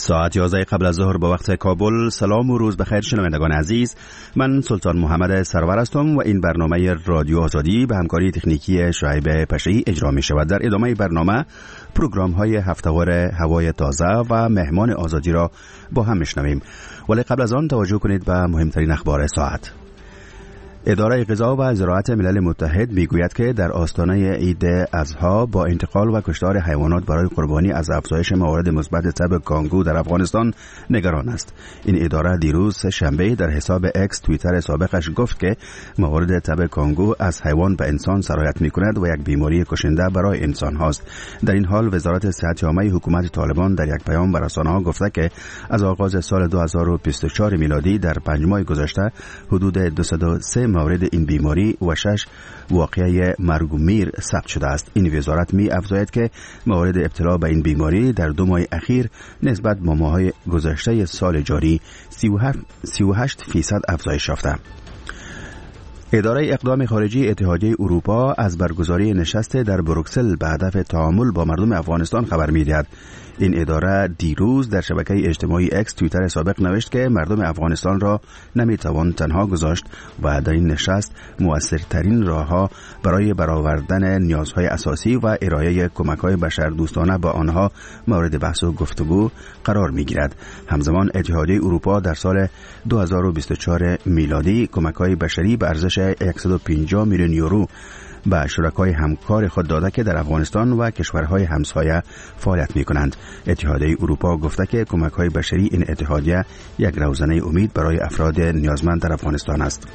ساعت 11 قبل از ظهر با وقت کابل. سلام و روز بخیر شنوندگان عزیز، من سلطان محمد سرور هستم و این برنامه رادیو آزادی به همکاری تکنیکی شعیب پشه‌ای اجرا می شود. در ادامه برنامه پروگرام های هفته‌وار هوای تازه و مهمان آزادی را با هم میشنویم، ولی قبل از آن توجه کنید به مهمترین اخبار ساعت. اداره غذا و زراعت ملل متحد میگوید که در آستانه عید اضحی با انتقال و کشتار حیوانات برای قربانی از افزایش موارد مثبت تب کانگو در افغانستان نگران است. این اداره دیروز شنبه در حساب اکس توییتر سابقش گفت که موارد تب کانگو از حیوان به انسان سرایت میکند و یک بیماری کشنده برای انسان هاست. در این حال وزارت صحت عامه حکومت طالبان در یک پیام به رسانه‌ها گفته که از آغاز سال 2024 میلادی در 5 ماه گذشته حدود 203 مورد این بیماری و 6 واقعه مرگ و میر ثبت شده است. این وزارت می افزاید که موارد ابتلا به این بیماری در 2 ماه اخیر نسبت به ماه‌های گذشته سال جاری 38% افزایش یافته. اداره اقدام خارجی اتحادیه اروپا از برگزاری نشست در بروکسل به هدف تعامل با مردم افغانستان خبر می‌دهد. این اداره دیروز در شبکه اجتماعی اکس توییتر سابق نوشت که مردم افغانستان را نمیتوان تنها گذاشت و در این نشست مؤثرترین راه‌ها برای برآوردن نیازهای اساسی و ارائه کمک‌های بشردوستانه با آنها مورد بحث و گفتگو قرار می‌گیرد. همزمان اتحادیه اروپا در سال 2024 میلادی کمک‌های بشری به ارزش 150 میلیون یورو به شرکای همکار خود داده که در افغانستان و کشورهای همسایه فعالیت می‌کنند. اتحادیه اروپا گفته که کمک‌های بشری این اتحادیه یک روزنه امید برای افراد نیازمند در افغانستان است.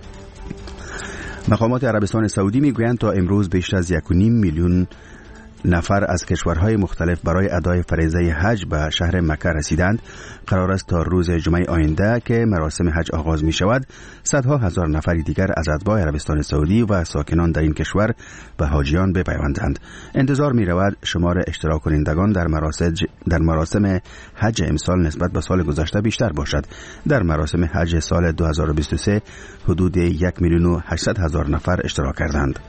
مقامات عربستان سعودی میگویند تا امروز بیشتر از 1.5 میلیون نفر از کشورهای مختلف برای ادای فریضه حج به شهر مکه رسیدند. قرار است تا روز جمعه آینده که مراسم حج آغاز می شود صدها هزار نفر دیگر از اتباع عربستان سعودی و ساکنان در این کشور به حاجیان بپیوندند. انتظار می رود شمار اشتراک کنندگان در مراسم حج امسال نسبت به سال گذشته بیشتر باشد. در مراسم حج سال 2023 حدود 1,800,000 نفر اشتراک کردند.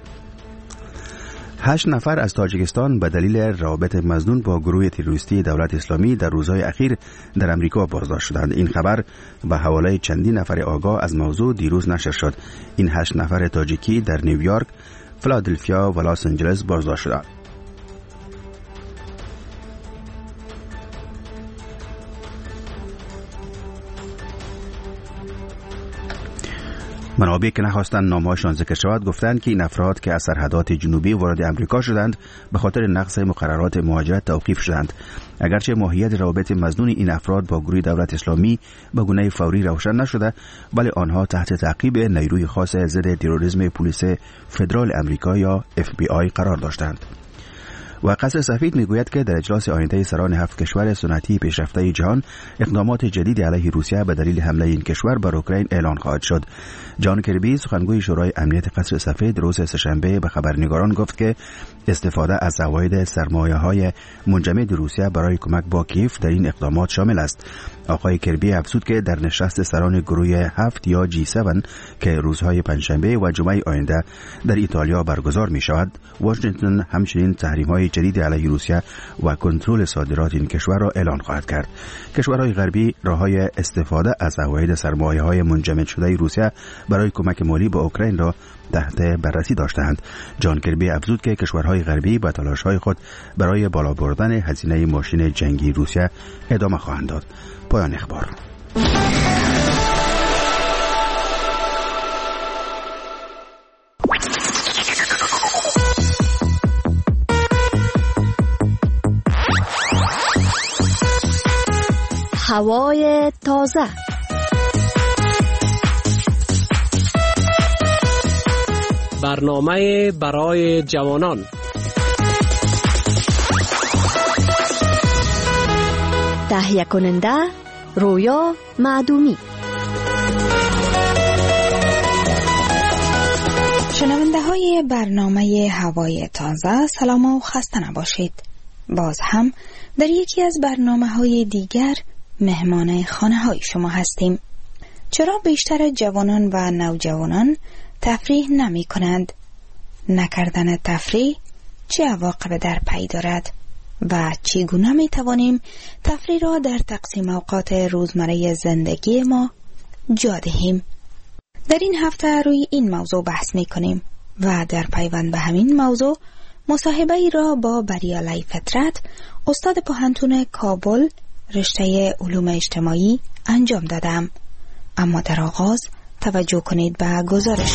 8 نفر از تاجیکستان به دلیل رابط مظنون با گروه تروریستی دولت اسلامی در روزهای اخیر در امریکا بازداشت شدند. این خبر به حواله چندین نفر آگاه از موضوع دیروز نشر شد. این 8 نفر تاجیکی در نیویورک، فیلادلفیا و لس آنجلس بازداشت شدند. منابع که نخواستند نامه‌هاشان ذکر شود گفتند که این افراد که از سرحدات جنوبی وارد امریکا شدند به خاطر نقض مقررات مهاجرت توقیف شدند. اگرچه ماهیت روابط مظنون این افراد با گروه دولت اسلامی به گونه فوری روشن نشده، ولی آنها تحت تعقیب نیروی خاص ضد تروریسم پلیس فدرال امریکا یا FBI قرار داشتند. و قصر سفید میگوید که در اجلاس آینده سران 7 کشور صنعتی پیشرفته جهان اقدامات جدید علیه روسیه به دلیل حمله این کشور بر اوکراین اعلان خواهد شد. جان کربی سخنگوی شورای امنیت قصر سفید روز سه‌شنبه به خبرنگاران گفت که استفاده از عواید سرمایه‌های منجمد روسیه برای کمک با کیف در این اقدامات شامل است. آقای کربی افزود که در نشست سران گروه 7 یا G7 که روزهای پنجشنبه و جمعه آینده در ایتالیا برگزار می شود، واشنگتن همچنین تحریم‌های جدید علیه روسیه و کنترل صادرات این کشور را اعلان خواهد کرد. کشورهای غربی راه‌های استفاده از عواید سرمایه‌های منجمد شده روسیه برای کمک مالی به اوکراین را تحت بررسی داشتند. جان کربی افزود که کشورهای غربی با تلاش‌های خود برای بالا بردن هزینه ماشین جنگی روسیه ادامه خواهند داد. پایان اخبار. هوای تازه. برنامه برای جوانان. تهیه کننده رویا معدومی. شنونده های برنامه هوای تازه، سلام و خسته نباشید. باز هم در یکی از برنامه های دیگر مهمان خانه های شما هستیم. چرا بیشتر جوانان و نوجوانان تفریح نمی کنند؟ نکردن تفریح چه عواقب در پی دارد؟ و چگونه می توانیم تفریح را در تقسیم اوقات روزمره زندگی ما جا دهیم. در این هفته روی این موضوع بحث می کنیم و در پیوند به همین موضوع مصاحبه ای را با بریالی فطرت، استاد پوهنتون کابل رشته علوم اجتماعی انجام دادم. اما در آغاز توجه کنید به گزارش.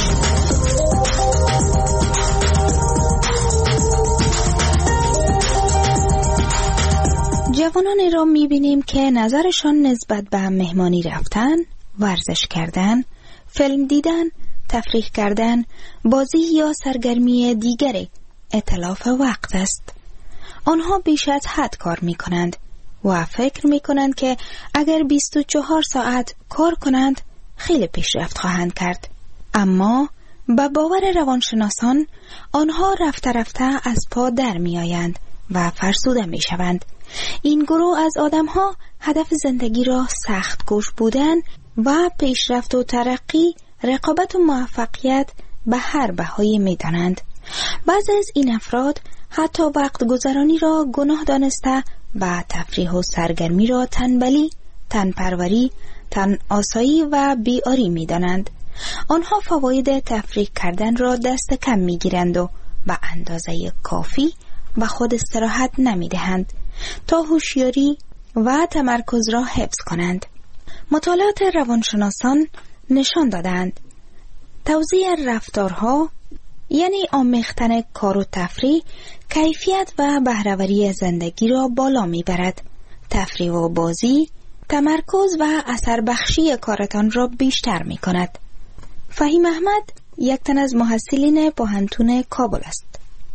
جوانانی را می‌بینیم که نظرشان نسبت به مهمانی رفتن، ورزش کردن، فیلم دیدن، تفریح کردن، بازی یا سرگرمی دیگری اتلاف وقت است. آنها بیش از حد کار می‌کنند و فکر می‌کنند که اگر 24 ساعت کار کنند خیلی پیشرفت خواهند کرد. اما به باور روانشناسان آنها رفته رفته از پا در می‌آیند و فرسوده می‌شوند. این گروه از آدم‌ها هدف زندگی را سخت کوش بودن و پیشرفت و ترقی، رقابت و موفقیت به هر بهایی می‌دانند. بعضی از این افراد حتی وقت گذرانی را گناه دانسته و تفریح و سرگرمی را تنبلی، تنپروری، تن آسایی و بیاری می‌دانند. آنها فواید تفریح کردن را دست کم می‌گیرند و به اندازه کافی و خود استراحت نمی‌دهند تا هوشیاری و تمرکز را حفظ کنند. مطالعات روانشناسان نشان دادند توزیع رفتارها، یعنی آمیختن کار و تفریح، کیفیت و بهره‌وری زندگی را بالا میبرد. تفریح و بازی تمرکز و اثر بخشی کارتان را بیشتر می کند. فهیم احمد یک تن از محصلین پوهنتون کابل است.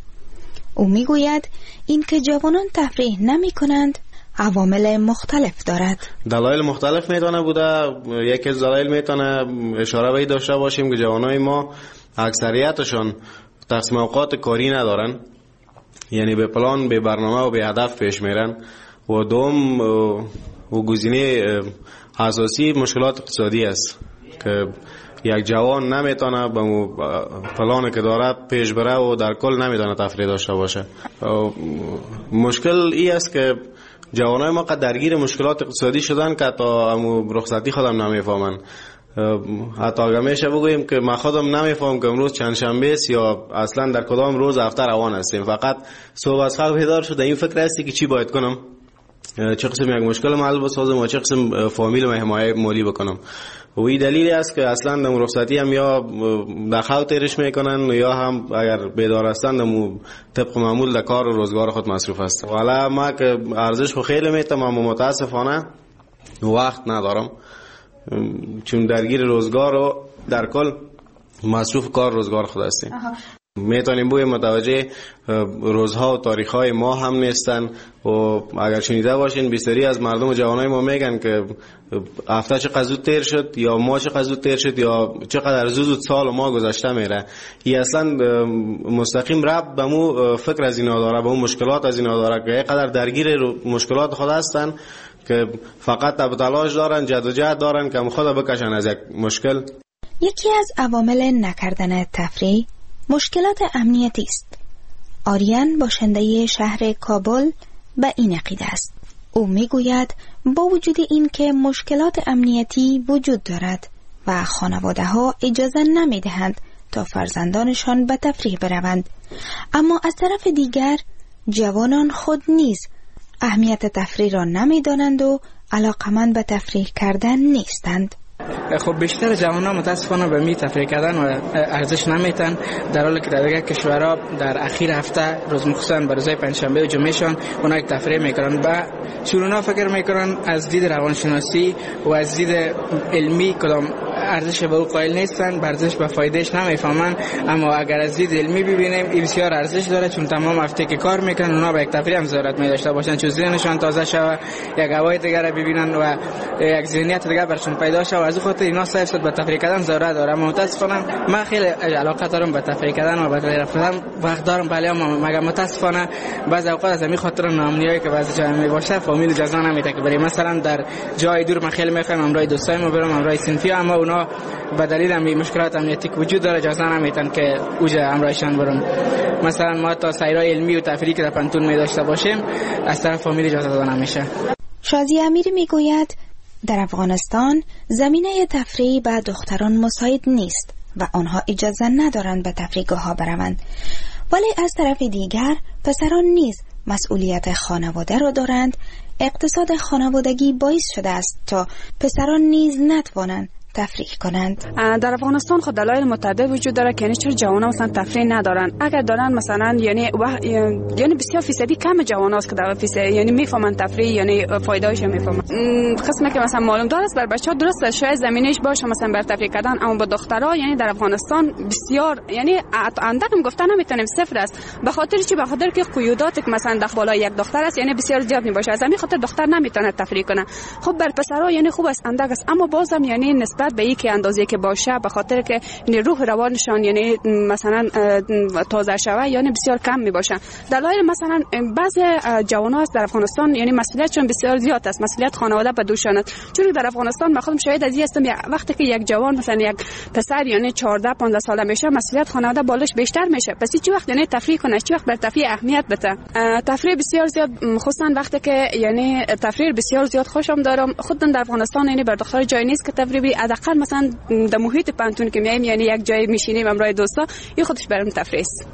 او می گوید این که جوانان تفریح نمی کنند عوامل مختلف دارد. دلایل مختلف میتونه بوده. یکی از دلایل میتونه اشاره به داشته باشیم که جوانای ما اکثریتشون تقسیم اوقات کاری ندارن، یعنی به پلان، به برنامه و به هدف پیش میرن. و دوم و گزینه اساسی مشکلات اقتصادی است که یک جوان نمیتونه به پلانی که داره پیش بره و در کل نمیتونه تفریح داشته باشه. مشکل ای است که جوانای ما قد درگیر مشکلات اقتصادی شدن که تا رخصتی خودم نمیفهمن. حتی اگه میشه بگوییم که ما خودم نمیفهم که امروز چند شنبه است یا اصلا در کدام روز هفته روان هستیم. فقط صبح از خواب بیدار شده این فکر هستی که چی باید کنم، چه قسم یک مشکل حل بسازم و چه قسم فامیل و حمایت مالی بکنم. و این دلیلی است که اصلا در رخصتی هم یا در خواب تیرش میکنن یا هم اگر بیدار هستن طبق معمول در کار و روزگار خود مصروف هستن. حالا ما که ارزش خو خیلی میتم اما متاسفانه وقت ندارم، چون درگیر روزگار و در کل مصروف کار روزگار خود هستیم. میتونیم بوی متوجه روزها و تاریخهای ما هم نیستن. و اگر شنیده باشین بسیاری از مردم و جوانای ما میگن که هفته چقدر زود تیر شد یا ماه چقدر زود تیر شد یا چقدر زود سال و ماه گذشته میره. این اصلا مستقیم ربط به مو فکر از اینا داره، به مو مشکلات از اینا داره که اینقدر درگیر مشکلات خود هستن که فقط تب تلاش دارن، جدوجهد دارن که خود بکشن از یک مشکل. یکی از عوامل نکردن تفریح مشکلات امنیتی است. آریان باشنده شهر کابل به این عقیده است. او میگوید با وجود این که مشکلات امنیتی وجود دارد و خانواده ها اجازه نمی دهند تا فرزندانشان به تفریح بروند، اما از طرف دیگر جوانان خود نیز اهمیت تفریح را نمی دانند و علاقمند به تفریح کردن نیستند. خب بیشتر جوانان متاسفانه به می تفریح کردن و ارزش نمیتن، در حالی که در دیگر کشورها در اخیر هفته روز مخصوصا به روزهای پنجشنبه و جمعهشان اونا تفریح میکنن و چون اونا فکر میکنن از دید روانشناسی و از دید علمی کدام ارزش به او قائل نیستن، ارزش به فایدهش نمیفهمن. اما اگر از دید علمی ببینیم این بسیار ارزش داره، چون تمام هفته که کار میکنن اونا به یک تفریح هم ضرورت می‌داشته باشن، چون ذهنشان تازه شوه، یک هوای دیگر رو ببینن و یک ذهنیت دیگر برشون پیدا شه و از خاطر اینا صرف به تفریح کردن ضرورت داره. متاسفانه من خیلی علاقه دارم به تفریح کردن و به تفریح رفتن وقت دارم، ولی مگر متاسفانه بعضی اوقات از همین خاطر ناامنیایی که بعضی جا میباشه فامیل اجازه نمیده که بریم مثلا در جای دور. من خیلی میخوام امروز دوستایمو برم امروز سنفی، اما اونا اونا به دلیل مشکلات امنیتی که وجود داره اجازه نمیتن که اوجا همراهشان برن. مثلا ما تا سیرای علمی و تفریحی که در پانتون می داشته باشیم از طرف فامیل اجازه داده نمیشه. شازی امیری میگوید در افغانستان زمینه تفریح به دختران مساعد نیست و آنها اجازه ندارند به تفریحگاه‌ها بروند، ولی از طرف دیگر پسران نیز مسئولیت خانواده را دارند. اقتصاد خانوادگی باعث شده است تا پسران نیز نتوانند تفریح کنند. در افغانستان خود دلایل متعدد وجود داره که چرا جوانان مثلا تفریح ندارن. اگر دارن مثلا یعنی بسیار فیصدی کم جواناست که در فیصد یعنی میفهمن تفریح یعنی فایده‌اش میفهمن. قسمی که مثلا معلوم داره بر بچه‌ها درسته شاید زمینش باشه مثلا بر تفریح کردن، اما با دخترها یعنی در افغانستان بسیار یعنی اندکم گفتن نمیتونیم صفر است، به خاطر که قیودات که مثلا داخل بالای یک دختر است یعنی بسیار زیاد میباشه، از همین خاطر دختر نمیتونه تفریح کنه. خب بر پسرها یعنی خوب است اندک است، اما بازم یعنی نسبت به اینکه اندازه‌ای که باشه به خاطر که روح روانشان یعنی مثلا تازه شوه یعنی بسیار کم میباشه. دلایل مثلا بعضی جوان‌ها در افغانستان یعنی مسئولیتشون بسیار زیاد است، مسئولیت خانواده به دوشان است. چون در افغانستان من خودم شاهد از این هستم وقتی که یک جوان مثلا یک پسر یعنی 14 15 ساله میشه مسئولیت خانواده بالش بیشتر میشه، پس چی وقت یعنی تفریح کنه، چی وقت بر تفریح اهمیت بده. تفریح بسیار زیاد خصوصا وقتی که یعنی تفریح بسیار زیاد خوشم دارم. خود در افغانستان یعنی بر دختر جای نیست که تفریحی حداقل مثلا در محیط پانتون که میایم یعنی یک جای میشینیم همراه دوستا این خودش برام تفریح است.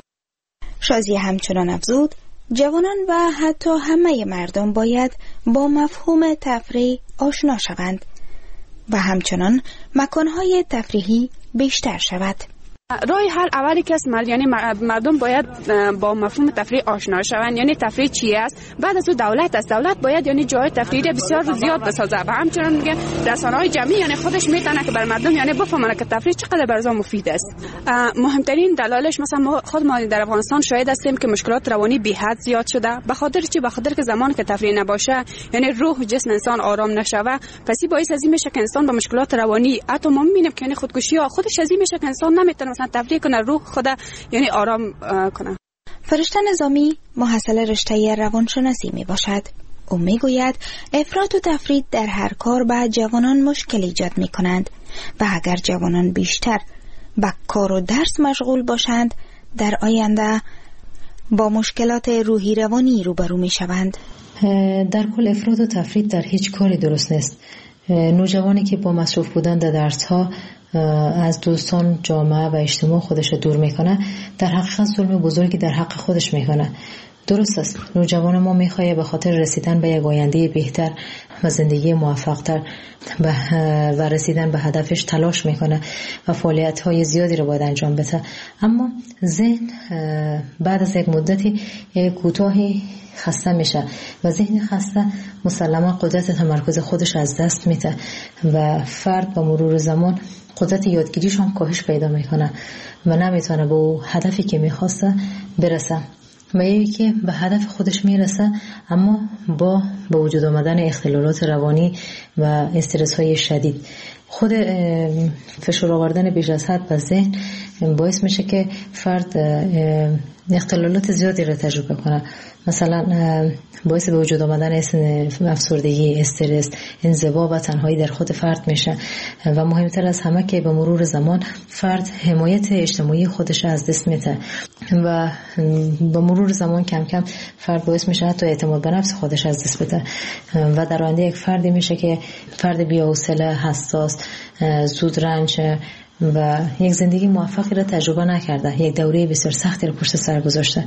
شازی همچنان افزود جوانان و حتی همه مردم باید با مفهوم تفریح آشنا شوند و همچنان مکانهای تفریحی بیشتر شود. راه حل اولی که است یعنی مردم باید با مفهوم تفریح آشنا شوند، یعنی تفریح چی است. بعد از دولت باید یعنی جای تفریحی بسیار زیاد بسازه و همچنین میگه رسانه‌های جمعی یعنی خودش میتونه که بر مردم یعنی بفهمونه که تفریح چقدر برای مفید است. مهمترین دلایلش مثلا خود ما در افغانستان شاهد هستیم که مشکلات روانی بی حد زیاد شده. به خاطر که زمانی که تفریح نباشه یعنی روح و جسم انسان آرام نشوه، پس باعث از این میشه که انسان با مشکلات روانی حتی ما میبینیم که یعنی خودکشی ها خودش از این میشه که انسان نمیتونه مثلا تفریح کنه روح خدا یعنی آرام کنه. فرشته نظامی محصل رشته روانشناسی می باشد. او می گوید افراط و تفرید در هر کار به جوانان مشکل ایجاد می کنند و اگر جوانان بیشتر به کار و درس مشغول باشند در آینده با مشکلات روحی روانی روبرو می شوند. در کل افراط و تفرید در هیچ کاری درست نیست. نوجوانی که با مصروف بودن در درس ها از دوستان، جامعه و اجتماع خودش رو دور میکنه در حقیقت ظلم بزرگی در حق خودش میکنه. درست است نوجوان ما میخواد به خاطر رسیدن به یک آینده بهتر و زندگی موفق‌تر و رسیدن به هدفش تلاش میکنه و فعالیت‌های زیادی رو باید انجام بده، اما ذهن بعد از یک مدتی کوتاهی خسته میشه و ذهن خسته مسلما قدرت تمرکز خودش از دست میده و فرد با مرور زمان قدرت یادگیریش هم کاهش پیدا میکنه و نمیتونه به هدفی که میخواسته برسه و یکی که به هدف خودش میرسه اما با وجود آمدن اختلالات روانی و استرس های شدید. خود فشار آوردن بیش از حد به ذهن باعث میشه که فرد اختلالات زیادی را تجربه کنه، مثلا باعث به وجود آمدن افسردگی، استرس، انزوا و تنهایی در خود فرد میشه و مهمتر از همه که به مرور زمان فرد حمایت اجتماعی خودش از دست میده و به مرور زمان کم کم فرد باعث میشه حتی اعتماد به نفس خودش از دست بده و در آینده یک فردی میشه که فرد بی‌حوصله، حساس، زود رنج و یک زندگی موفقی را تجربه نکرده، یک دوره بسیار سختی را پشت سر گذاشته،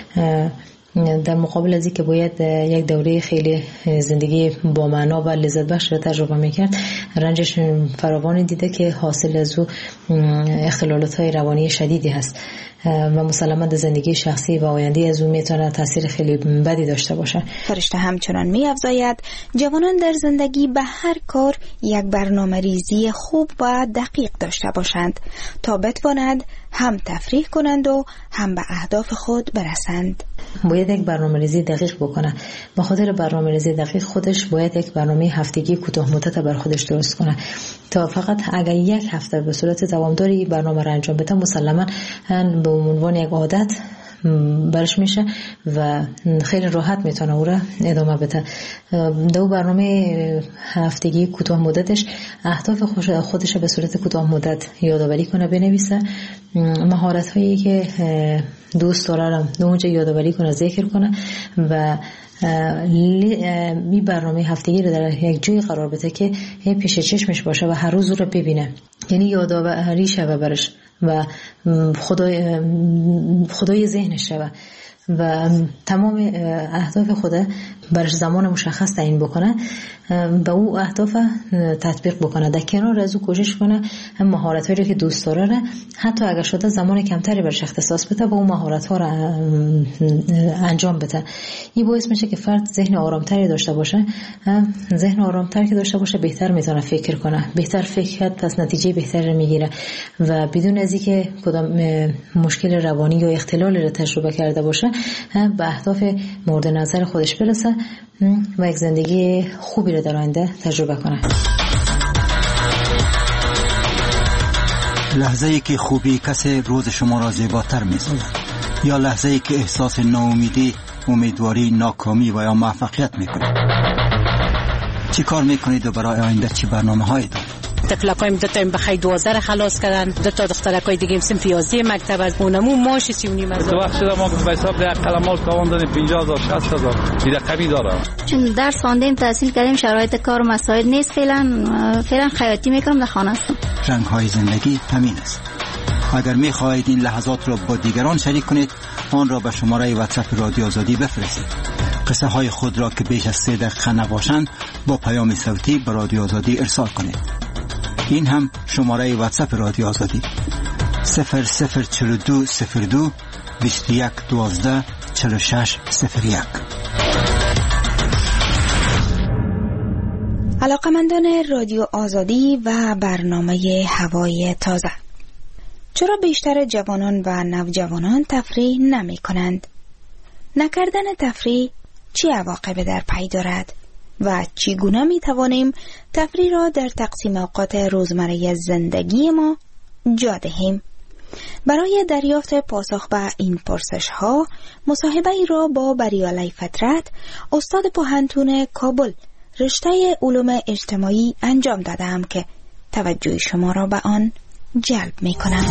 در مقابل از اینکه باید یک دوره خیلی زندگی با معنا و لذت بخش را تجربه میکرد، رنجش فراوانی دیده که حاصل از او اختلالات‌های روانی شدیدی هست و مسلماً در زندگی شخصی و آینده از او میتونه تاثیر خیلی بدی داشته باشه. فرشته همچنان می‌افزاید جوانان در زندگی به هر کار یک برنامه ریزی خوب و دقیق داشته باشند تا بتوانند هم تفریح کنند و هم به اهداف خود برسند. باید یک برنامه‌ریزی دقیق بکنه. به خاطر برنامه‌ریزی دقیق خودش باید یک برنامه هفتگی کوتاه مدت بر خودش درست کنه تا فقط اگر یک هفته به صورت دوامداری برنامه را انجام بده مسلماً به عنوان یک عادت برش میشه و خیلی راحت میتونه او را ادامه بده. دو برنامه هفتگی کوتاه مدتش اهداف خودش به صورت کوتاه مدت یادآوری کنه، بنویسه مهارت هایی که دوست داره اونجا یادآوری کنه، ذکر کنه و این برنامه هفتگی رو در یک جای قرار بده که پیش چشمش باشه و هر روز رو ببینه، یعنی یادآوری شوه برش و خدای ذهنش شوه و تمام اهداف خود برش زمان مشخص تعیین بکنه و او اهداف تطبیق بکنه. در کنار از او کوشش کنه هم مهارت‌هایی رو که دوست داره حتی اگر شده زمان کمتری برش اختصاص بده و اون مهارت‌ها رو انجام بده. این باعث میشه که فرد ذهن آرامتری داشته باشه. ذهن آرامتر که داشته باشه بهتر میتونه فکر کنه، بهتر فکر کرد پس نتیجه بهتری میگیره و بدون از اینکه کدام مشکل روانی یا اختلال رو تجربه کرده باشه به اهداف مورد نظر خودش برسه و یک زندگی خوبی رو در آینده تجربه کنه. لحظه‌ای که خوبی کسی روز شما را زیباتر می‌سازد یا لحظه‌ای که احساس ناامیدی، امیدواری، ناکامی و یا موفقیت می‌کنید. چی کار می‌کنید و برای آینده چی برنامه‌هایی دارید؟ تفلقایم دو تا بخای 12 خلاص کردن، دو تا دخترکای دیگه صنف 11 مکتب از اونمو ماش 39 از تو وقت شده ما به حساب ده قلمال کاوان دادیم 50000 60000 دیگه کمی داره. چون درس خواندیم تحصیل کردیم شرایط کار و مسائل نیست، فعلا خیاطی میکنم در خانه هستم. رنگ‌های زندگی همین است. اگر می‌خواهید این لحظات را با دیگران شریک کنید آن را به شماره واتساپ رادیو آزادی بفرستید. قصه های خود را که بیش از 3 دقیقه نباشند با پیام صوتی به رادیو آزادی ارسال کنید. این هم شماره واتساپ رادیو آزادی 004202 2112 4601. علاقمندان رادیو آزادی و برنامه هوای تازه، چرا بیشتر جوانان و نوجوانان تفریح نمی کنند؟ نکردن تفریح چه عواقبی در پی دارد و چگونه می توانیم تفریح را در تقسیم اوقات روزمره زندگی ما جا دهیم؟ برای دریافت پاسخ به این پرسش ها مصاحبه ای را با بریالی فطرت، استاد پوهنتون کابل رشته علوم اجتماعی انجام دادم که توجه شما را به آن جلب می کنم.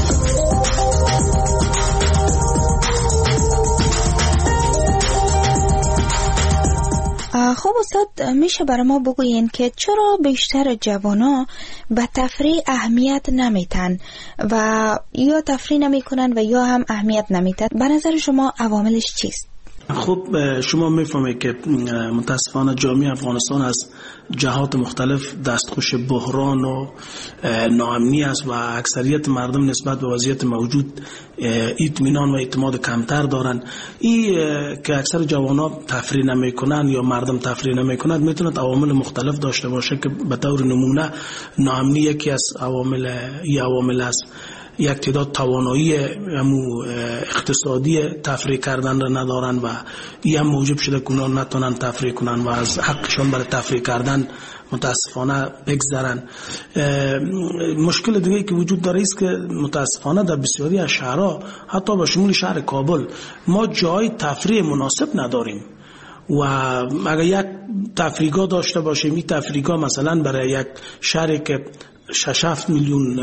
خب استاد، میشه برای ما بگوین که چرا بیشتر جوانا به تفریح اهمیت نمیتن و یا تفریح نمیکنن و یا هم اهمیت نمیتن؟ به نظر شما عواملش چیست؟ خب شما میفهمید که متاسفانه جامعه افغانستان از جهات مختلف دستخوش بحران و ناامنی است و اکثریت مردم نسبت به وضعیت موجود اطمینان و اعتماد کمتر دارن. این که اکثر جوانان تفریح نمیکنن یا مردم تفریح نمیکنند میتونه عوامل مختلف داشته باشه که به طور نمونه ناامنی یکی از عوامل است. یک تعداد توانایی اقتصادی تفریح کردن را ندارن و این هم موجب شده که اونا نتونن تفریح کنن و از حقشون برای تفریح کردن متاسفانه بگذرن. مشکل دیگه که وجود داره است که متاسفانه در بسیاری از شهرها حتی به شمول شهر کابل ما جای تفریح مناسب نداریم و اگر یک تفریحگاه داشته باشیم، این تفریحگاه مثلا برای یک شهری که 6-7 میلیون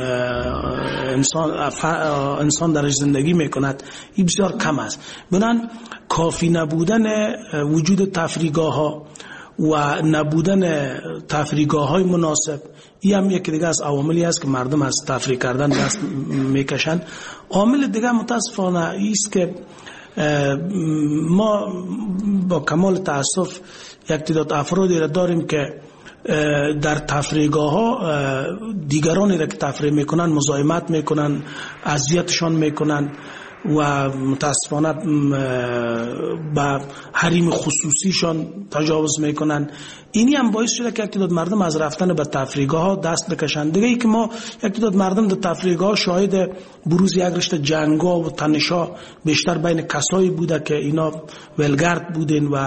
انسان درش زندگی میکند این بسیار کم است. بنابراین کافی نبودن وجود تفریحگاه ها و نبودن تفریحگاه های مناسب این هم یکی دیگه از عواملی است که مردم از تفریح کردن دست میکشند. عامل دیگه متاسفانه است که ما با کمال تاسف یک تعداد افرادی را داریم که در تفریحگاه ها دیگرانی را که تفریح میکنن مزاحمت میکنن، اذیتشان میکنن و متاسفانه با حریم خصوصیشان تجاوز میکنن. اینی هم باعث شده که یک تعداد مردم از رفتن به تفریحگاه ها دست بکشند. دیگه ای که ما یک تعداد مردم در تفریحگاه ها شاهد بروز یک رشته جنگا و تنشا بیشتر بین کسایی بوده که اینا ولگرد بودن و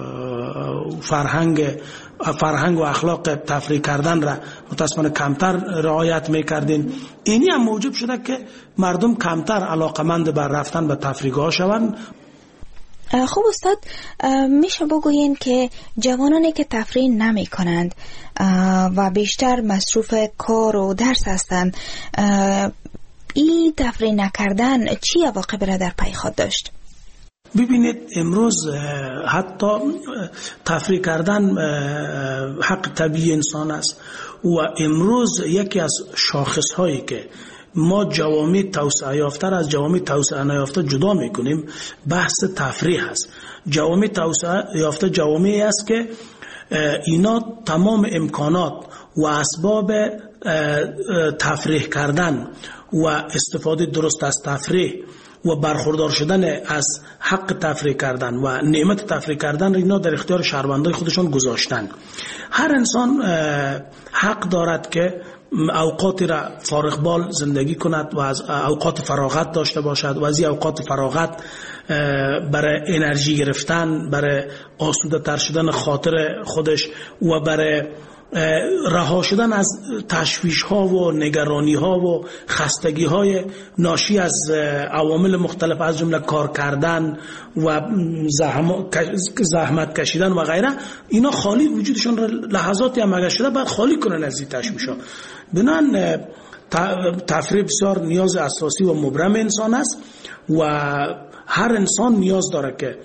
فرهنگ و اخلاق تفریح کردن را متاسفانه کمتر رعایت میکردین. اینی هم موجب شده که مردم کمتر علاقمند به رفتن به تفریحگاه شوند. خب استاد، میشه بگوین که جوانانی که تفریح نمی کنند و بیشتر مصروف کار و درس هستند، این تفریح نکردن چی عواقب را در پی خود داشت؟ ببینید امروز حتی تفریح کردن حق طبیعی انسان است و امروز یکی از شاخص هایی که ما جوامع توسعه یافته از جوامع توسعه نیافته جدا میکنیم بحث تفریح است. جوامع توسعه یافته جوامعی است که اینا تمام امکانات و اسباب تفریح کردن و استفاده درست از تفریح و برخوردار شدن از حق تفریح کردن و نعمت تفریح کردن اینا در اختیار شهروندای خودشان گذاشتن. هر انسان حق دارد که اوقاتی را فارغ بال زندگی کند و از اوقات فراغت داشته باشد و از این اوقات فراغت برای انرژی گرفتن، برای آسوده تر شدن خاطر خودش و برای رها شدن از تشویش ها و نگرانی ها و خستگی های ناشی از عوامل مختلف از جمله کار کردن و زحمت کشیدن و غیره، اینا خالی وجودشون را لحظاتی هم اگر شده باید خالی کنن از این تشویش ها. بنان تفریح بسیار نیاز اساسی و مبرم انسان است و هر انسان نیاز داره که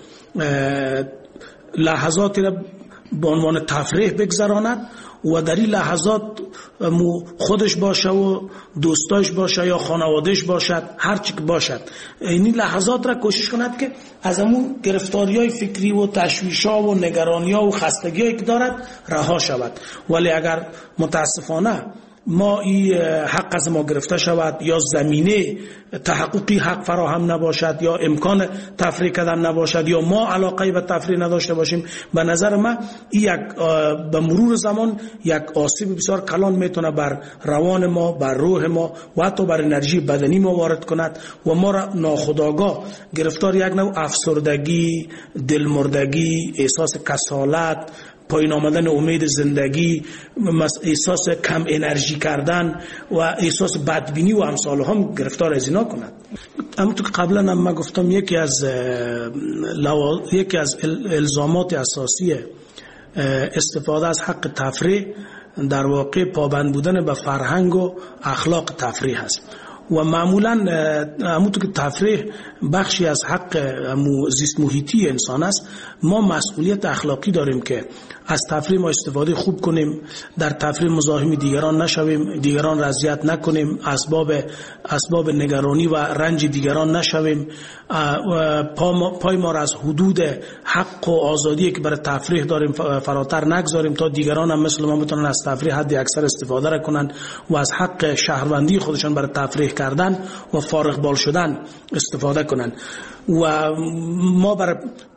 لحظاتی را به عنوان تفریح بگذراند و در این لحظات خودش باشه و دوستاش باشه یا خانوادهش باشد، هر چی که باشد، این لحظات را کوشش کند که از همون گرفتاری‌های فکری و تشویش‌ها و نگرانی‌ها و خستگی‌هایی که دارد رها شود. ولی اگر متاسفانه ما این حق از ما گرفته شود یا زمینه تحققی حق فراهم نباشد یا امکان تفریح کردن نباشد یا ما علاقه به تفریح نداشته باشیم، به نظر من این یک به مرور زمان یک آسیب بسیار کلان میتونه بر روان ما، بر روح ما و حتی بر انرژی بدنی ما وارد کند و ما را ناخودآگاه گرفتار یک نوع افسردگی، دلمردگی، احساس کسالت، پایین آمدن امید زندگی، احساس کم انرژی کردن و احساس بدبینی و امثال هم گرفتار از اینا کند. همونطور که قبلا هم من گفتم یکی از الزامات اساسی استفاده از حق تفریح در واقع پابند بودن به فرهنگ و اخلاق تفریح است و معمولا همونطور که تفریح بخشی از حق زیست محیطی انسان است، ما مسئولیت اخلاقی داریم که از تفریح ما استفاده خوب کنیم، در تفریح مزاحم دیگران نشویم، دیگران را اذیت نکنیم، اسباب نگرانی و رنج دیگران نشویم، پای ما را از حدود حق و آزادی که برای تفریح داریم فراتر نگذاریم تا دیگران هم مثل ما بتونن از تفریح حد اکثر استفاده را کنن و از حق شهروندی خودشان برای تفریح کردن و فارغ بال شدن استفاده کنن و ما برای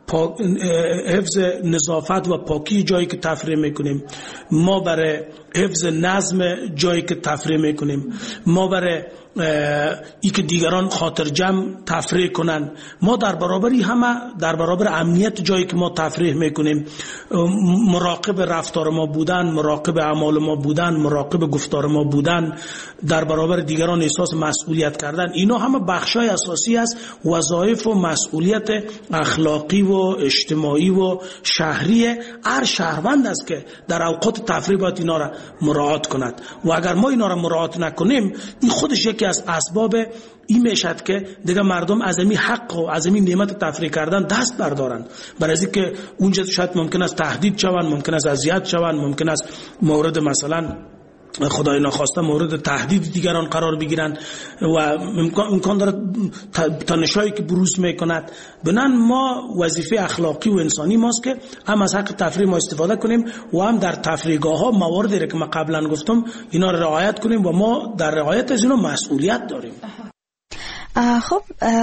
حفظ نظافت و پاکی جایی که تفریح میکنیم، ما برای حفظ نظم جایی که تفریح میکنیم، ما برای ای که دیگران خاطر جمع تفریح کنن، ما در برابر امنیت جایی که ما تفریح میکنیم مراقب رفتار ما بودن، مراقب اعمال ما بودن، مراقب گفتار ما بودن، در برابر دیگران احساس مسئولیت کردن، اینا همه بخشای اساسی است وظایف و مسئولیت اخلاقی و اجتماعی و شهری هر شهروند است که در اوقات تفریح باید اینا را مراعات کند و اگر ما اینا را مراعات نکنیم این خودش یکی از اسباب این میشد که دیگه مردم از این حق و از این نعمت تفریح کردن دست بردارند، برای از اینکه اونجا شاید ممکن است تهدید شوند، ممکن است اذیت شوند، ممکن است مورد مثلا خدای ناخواسته مورد تهدید دیگران قرار بگیرن و امکان داره تنشایی که بروز میکند. بنان ما وظیفه اخلاقی و انسانی ماست که هم از حق تفریح ما استفاده کنیم و هم در تفریحگاه ها مواردی که من قبلا گفتم اینا رو رعایت کنیم و ما در رعایت از اینا مسئولیت داریم. خب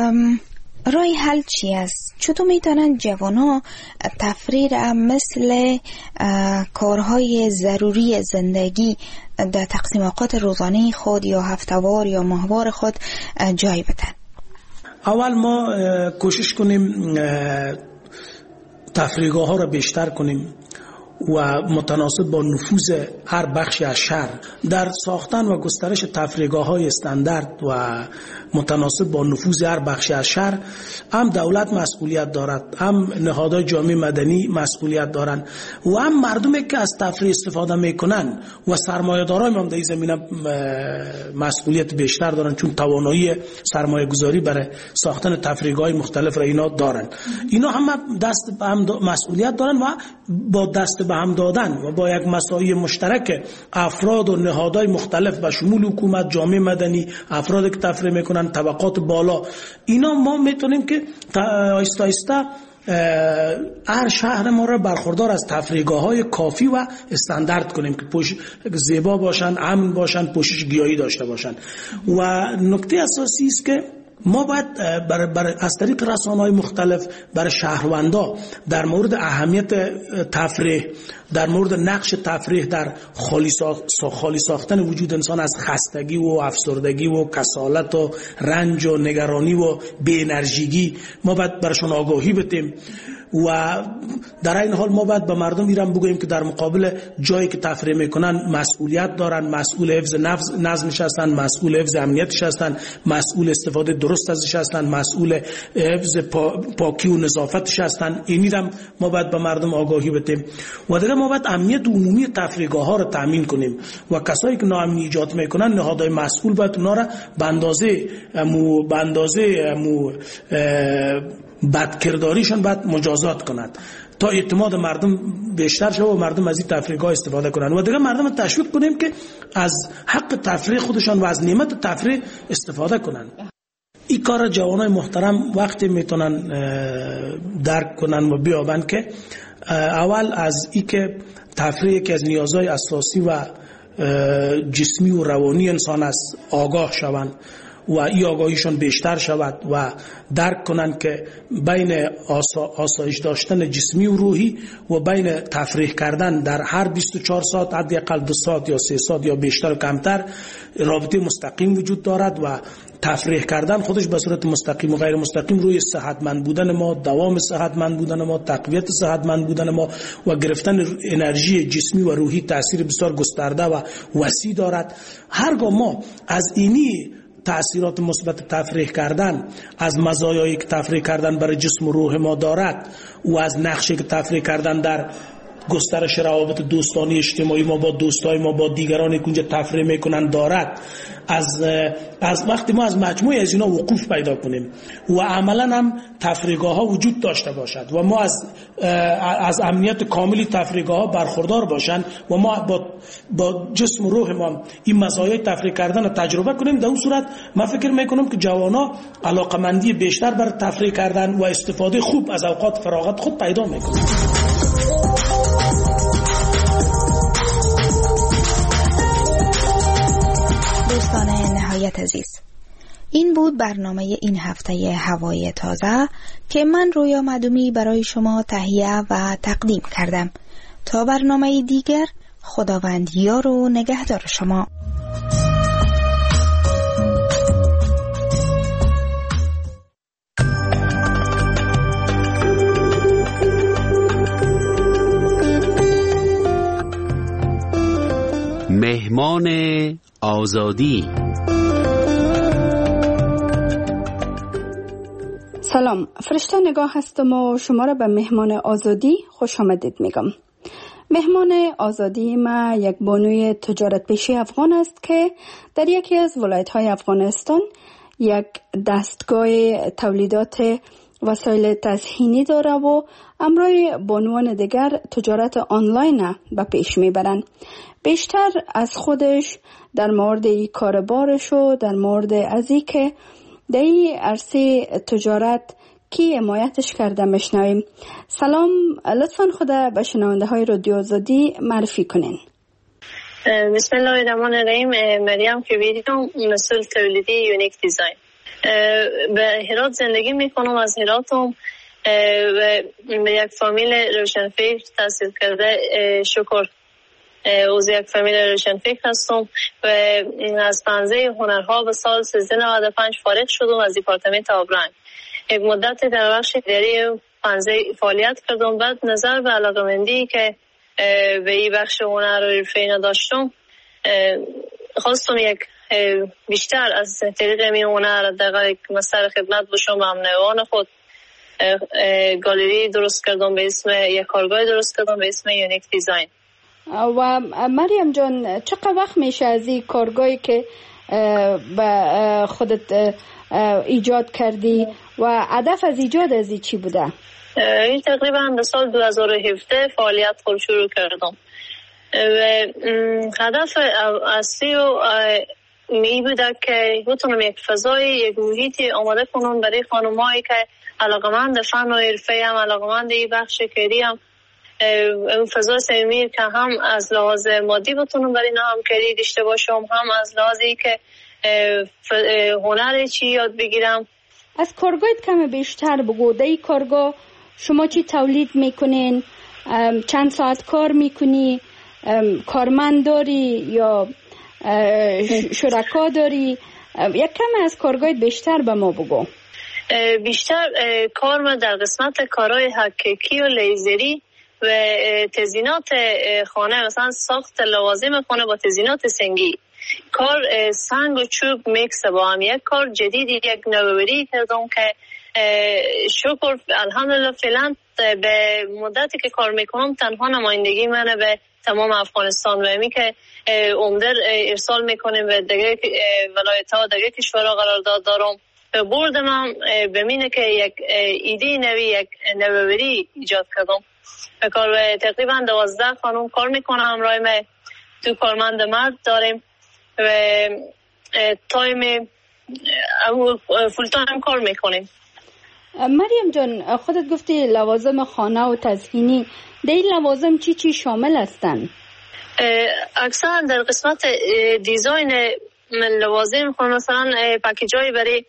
رای حل چی است؟ چطور میتونن جوانا تفریح را مثل کارهای ضروری زندگی در تقسیم اوقات روزانه خود یا هفتهوار یا ماهوار خود جای بدن؟ اول ما کوشش کنیم تفریحگاه ها را بیشتر کنیم و متناسب با نفوذ هر بخشی از شهر در ساختن و گسترش تفریحگاه‌های استاندارد و متناسب با نفوذ هر بخشی از شهر هم دولت مسئولیت دارد، هم نهادهای جامعه مدنی مسئولیت دارند و هم مردمی که از تفریح استفاده میکنن و سرمایه‌داران هم در این زمینه مسئولیت بیشتر دارن، چون توانایی سرمایه گذاری برای ساختن تفریحگاه‌های مختلف را اینا دارن. اینا هم دست به هم مسئولیت دارن و با دست به هم دادن و با یک مساعی مشترک افراد و نهادهای مختلف به شمول حکومت، جامعه مدنی، افرادی که تفریح میکنن، طبقات بالا، اینا ما میتونیم که آهسته آهسته هر شهر ما را برخوردار از تفریحگاه‌های کافی و استاندارد کنیم که زیبا باشن، امن باشن، پوشش گیاهی داشته باشن. و نکته اساسی است که ما باید از طریق رسانه‌های مختلف برای شهروندا در مورد اهمیت تفریح، در مورد نقش تفریح در خالی ساختن وجود انسان از خستگی و افسردگی و کسالت و رنج و نگرانی و بی انرژیگی ما باید برشون آگاهی بدیم. و در این حال ما باید به مردم ایران بگوییم که در مقابل جایی که تفریح میکنن مسئولیت دارن، مسئول حفظ نظمش هستن، مسئول حفظ امنیتش هستن، مسئول استفاده درست ازش هستن، مسئول حفظ پاکی و نظافتش هستن. اینی هم ما باید به مردم آگاهی بدیم. و دیگه ما باید امنیت عمومی تفریحگاه ها رو تامین کنیم و کسایی که ناامنی ایجاد میکنن نهادهای مسئول باید اونا را به اندازه بدکرداریشان باید مجازات کند تا اعتماد مردم بیشتر شود و مردم از این تفریحگاه استفاده کنند. و دیگه مردم تشویق کنیم که از حق تفریح خودشان و از نعمت تفریح استفاده کنند. این کار جوانای محترم وقتی میتونن درک کنن و بیابن که اول از این که تفریح یکی از نیازهای اساسی و جسمی و روانی انسان است آگاه شوند و این آگاهیشون بیشتر شود و درک کنند که بین آسایش داشتن جسمی و روحی و بین تفریح کردن در هر 24 ساعت حداقل 2 ساعت یا 3 ساعت یا بیشتر و کمتر رابطه مستقیم وجود دارد و تفریح کردن خودش به صورت مستقیم و غیر مستقیم روی صحتمند بودن ما، دوام صحتمند بودن ما، تقویت صحتمند بودن ما و گرفتن انرژی جسمی و روحی تأثیر بسیار گسترده و وسیع دارد. هرگاه ما از اینی تأثیرات مثبت تفریح کردن، از مزایایی که تفریح کردن برای جسم و روح ما دارد و از نقشی که تفریح کردن در گسترش روابط دوستانی اجتماعی ما با دوستای ما با دیگرانی که اونجا تفریح میکنن دارد، از وقتی ما از مجموعه از اینا وقوف پیدا کنیم و عملا هم تفریحگاه ها وجود داشته باشد و ما از امنیت کاملی تفریحگاه ها برخوردار باشند و ما با جسم و روح ما این مزایای تفریح کردن رو تجربه کنیم، در اون صورت من فکر میکنم که جوانا علاقمندی بیشتر بر تفریح کردن و استفاده خوب از اوقات فراغت خود پیدا میکنند. دوستان نهایت عزیز، این بود برنامه این هفته هوای تازه که من رویا معدومی برای شما تهیه و تقدیم کردم. تا برنامه دیگر، خداوند یار و نگهدار شما. مهمان آزادی. سلام، فرشته نگاه هستم و شما را به مهمان آزادی خوش آمدید میگم. مهمان آزادی ما یک بانوی تجارت پیشه افغان است که در یکی از ولایت‌های افغانستان یک دستگاه تولیدات وسایل تزئینی داره و همراه بانوان دیگر تجارت آنلاین به پیش میبرند. بیشتر از خودش در مورد این کاربارش و در مورد از این که در این عرصه تجارت کی حمایتش کرده میشنویم. سلام، لطفاً خدا به شنونده های رادیو آزادی معرفی کنین. بسم الله الرحمن الرحیم. مریم کبیری‌ام، مسئول تولیدی یونیک دیزاین. به هرات زندگی میکنم. از هراتم و یک فامیل روشنفکر تحصیل کرده شکر عضو یک فامیل روشنفکر هستم و از پنزه هنرها به سال 1395 فارغ شدم از دیپارتمنت آبرنگ. یک مدت در بخش اداری پنزه فعالیت کردم. بعد نظر به علاقمندی که به این بخش هنر و حرفه‌ای نداشتم، خواستم یک بیشتر از طریق می هنر در مسیر خدمت باشم. هم نوان خود گالری درست کردم به اسم، یک کارگاه درست کردم به اسم یونیک دیزاین. و مریم جان چقدر وقت میشه از این کارگاهی که به خودت ایجاد کردی و هدف از ایجاد از این چی بوده؟ این تقریبا در سال 2017 فعالیت خود شروع کردم و هدف اصلی می بوده که بتونم یک فضای، یک محیطی آماده کنم برای خانم‌هایی که علاقمند فن و حرفه هم، علاقمند این بخش کاری هم، اون فضای صمیمی که هم از لحاظ مادی بتونم برای اینا همکاری داشته باشم، هم از لحاظی که هنر چی یاد بگیرم. از کارگاهت کم بیشتر بگو. در این کارگاه شما چی تولید میکنین؟ چند ساعت کار میکنی؟ کارمند داری یا شرکا داری؟ یک کم از کارگاهت بیشتر به ما بگو. بیشتر کار ما در قسمت کارهای حقیقی و لیزری و تزیینات خانه، مثلا ساخت لوازم خانه با تزیینات سنگی. کار سنگ و چوب میکس با هم، یک کار جدید، یک نوآوری کردم که شکر الحمدلله فعلا به مدتی که کار میکنم تنها نمایندگی منه به تمام افغانستان و همی که عمده ارسال میکنیم و دیگه ولایت ها، دیگه کشورها قرارداد دارم. برد من بمینه که یک ایده نوی، یک نوآوری ایجاد کردم. کار تقریبا 12 خانم کار میکنه همراه ما، 2 کارمند مرد داریم و تایم فول تایم کار میکنیم. مریم جان خودت گفتی لوازم خانه و تزیینی، در این لوازم چی چی شامل هستن؟ اکثر در قسمت دیزاین لوازم خانه، مثلا پکیجای برای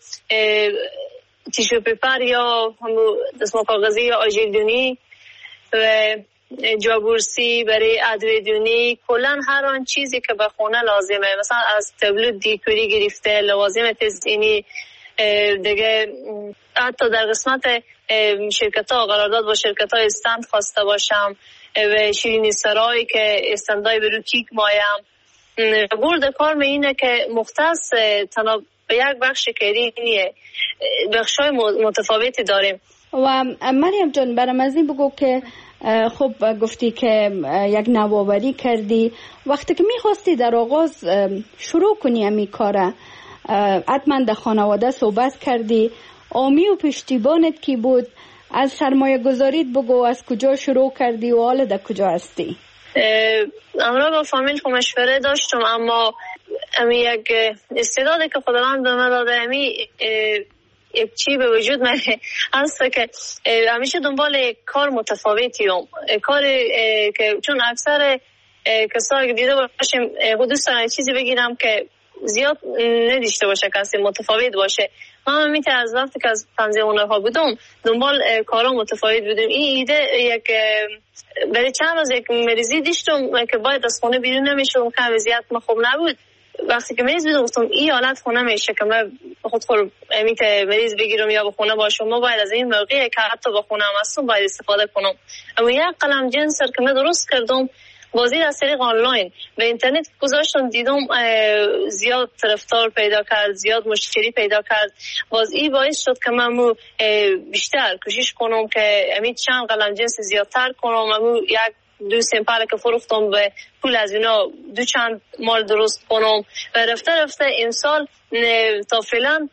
تیشو پیپر یا دستمال کاغذی یا آژیردونی و جابورسی برای ادویدونی، کلا هر آن چیزی که به خونه لازمه، مثلا از تابلو دیکوری گرفته لوازم تزیینی دیگه. حتی در قسمت شرکت ها قرارداد با شرکت های استند خواسته باشم و شیرینی سرایی که استندای برو کیک مایم. برد کار می اینه که مختص تنها به یک بخش کاری نیه، بخش های متفاوتی داریم. و مریم جان برام از این بگو که خب گفتی که یک نوآوری کردی، وقتی که میخواستی در آغاز شروع کنی امی کاره حتما در خانواده صحبت کردی، آمی و پشتیبانت کی بود؟ از سرمایه گذاریت بگو، از کجا شروع کردی و حالا در کجا هستی؟ امرا با فامیل خو مشوره داشتم، اما امی یک استعدادی که خداوند به من داده، امی یک چی به وجود من هست که همیشه دنبال کار متفاوتیم، کار که چون اکثر کسایی که دیده باشیم دوست دارم چیزی بگیرم که زیاد نداشته باشه، کسی متفاوت باشه. من میتونم از وقتی که از تنظیم هنرها بودم دنبال کارا متفاوت بودم. این ایده یک برای چند روز یک مریضی داشتم که باید از خونه بیرون نمیشم، که وضعیت من خوب نبود. وقتی که مریض بودم گفتم این حالت خونه میشه که من خود مریض بگیرم یا به خونه باشم، ما باید از این موقعی که حتی به خونه هم هستم باید استفاده کنم. اما یک قلم جنسر که من درست کردم بازی از طریق آنلاین به اینترنت گذاشتم، دیدم زیاد طرفدار پیدا کرد، زیاد مشتری پیدا کرد. باز این باعث شد که من بیشتر کوشش کنم که امید چند قلم جنس زیادتر کنم. امو یک 2 سمپل که فروختم به پول از اینا 2 چند مال درست کنم و رفته رفته امسال تا فعلا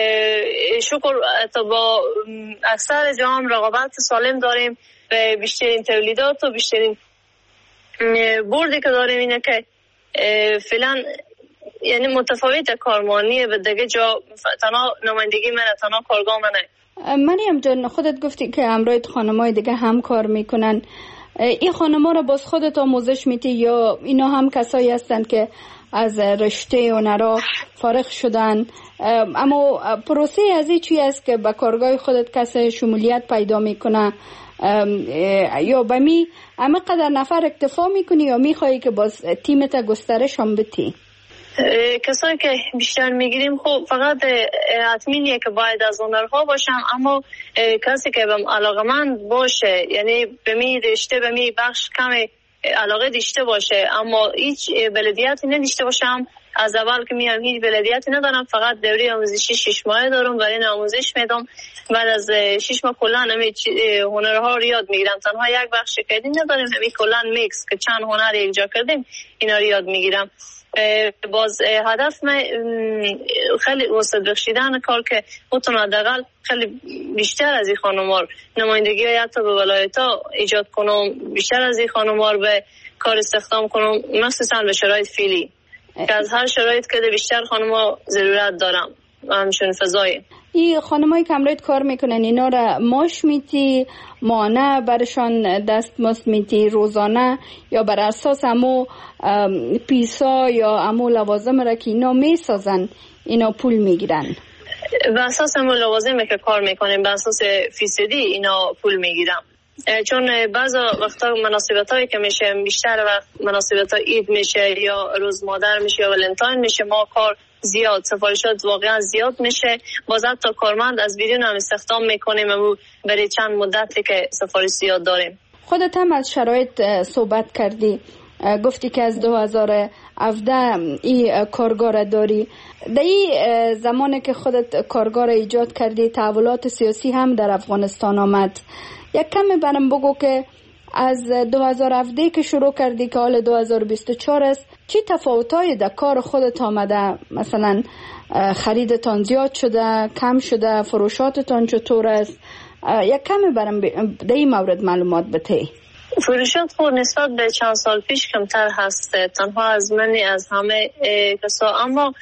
شکر تا با اکثر جام رقابت سالم داریم و بیشترین تولیدات و بیشترین بردی که داریم اینه که فعلا یعنی متفاوت کارمانیه و دیگه جا تنها نمایندگی منه، تنها کارگاه منه. مریم جان خودت گفتی که همراه خانمای دیگه هم کار میکنن، این خانم‌ها را باز خودت آموزش میدی یا اینا هم کسایی هستن که از رشته هنرها فارغ شدن؟ اما پروسه از این چی است که به کارگاه خودت کسی شمولیت پیدا میکنه یا به می همه قدر نفر اکتفا میکنی یا میخوایی که باز تیمت گسترش هم بدی؟ کسایی که بیشتر میگیریم خب فقط حتمیه که باید از هنرها باشم، اما کسی که بهم علاقمند باشه، یعنی به می رشته به می بخش کمی علاقه داشته باشه اما هیچ بلدیاتی نداشته باشم. از اول که میام هیچ بلدیاتی ندارم، فقط دوره آموزشی 6 ماهه دارم، برای این آموزش میدم. بعد از 6 ماه کلا همه هنرها رو یاد میگیرم. تنها یک بخش کردی نداریم، همین کلا میکس که چند هنر یک جا کردیم اینا رو یاد میگیرم. باز هدف من خیلی وسط بخشیدن کار که بتونم حداقل خیلی بیشتر از این خانم‌ها نمایندگی حتی به ولایت‌ها ایجاد کنم، بیشتر از این خانم‌ها به کار استخدام کنم، مخصوصا به شرایط فعلی که از هر شرایط که بیشتر خانم‌ها ضرورت دارم همچون فضای. این خانمایی که همراهت کار میکنن اینا را ماش میتی مانه برشان دستمزد میتی روزانه یا بر اساس همو پیسا یا همو لوازم را که اینا میسازن اینا پول میگیرن؟ بر اساس همو لوازم که کار میکنیم بر اساس فیصدی اینا پول میگیرم. چون بعضا وقتا مناسبت هایی که میشه بیشتر وقت مناسبت ها عید میشه یا روز مادر میشه یا ولنتاین میشه، ما کار زیاد سفارشات واقعا زیاد میشه. باز حتی کارمند از بیرون هم استخدام میکنیم و برای چند مدتی که سفارش زیاد داریم. خودت هم از شرایط صحبت کردی، گفتی که از 2017 این کارگار داری. در این زمانی که خودت کارگار ایجاد کردی تحولات سیاسی هم در افغانستان آمد. یک کمی برام بگو که از 2017 که شروع کردی که حال 2024 است چی تفاوت‌های در کار خودت آمده؟ مثلا خریدتان زیاد شده، کم شده، فروشاتتان چطور است؟ یک کمی برام در این مورد معلومات بده. فروشات خود نسبت به چند سال پیش کمتر هست، تنها از منی از همه کسا. اما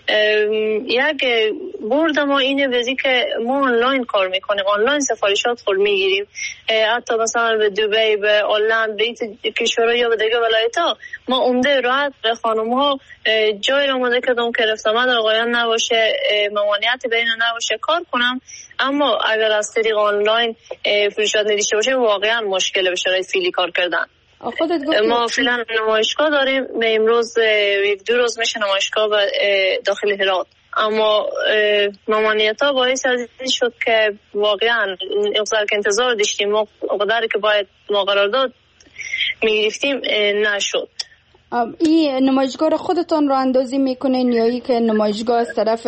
یک برد ما اینه وزی که ما آنلاین کار میکنیم، آنلاین سفارشات خود میگیریم. حتی مثلا به دبی، به هلند، به کشورها یا به دیگه ولایت‌ها ما عمده راحت به خانم ها جای را آماده کردم که رفت آمد آقایان نباشه، ممانعت بین نباشه کار کنم. اما اگر از طریق آنلاین فروشات نداشته باشه واقعا مشکل به شرایط فعلی کار کردن. ما فعلا نمایشگاه داریم، به امروز 1-2 روز میشه نمایشگاه داخل هرات، اما ممانعت ها باعث از این شد که واقعا اقدار که انتظار داشتیم ما اقداری که باید ما قرارداد میگرفتیم نشد. این نمایشگاه رو خودتان راه اندازی میکنین یا ای که نمایشگاه از طرف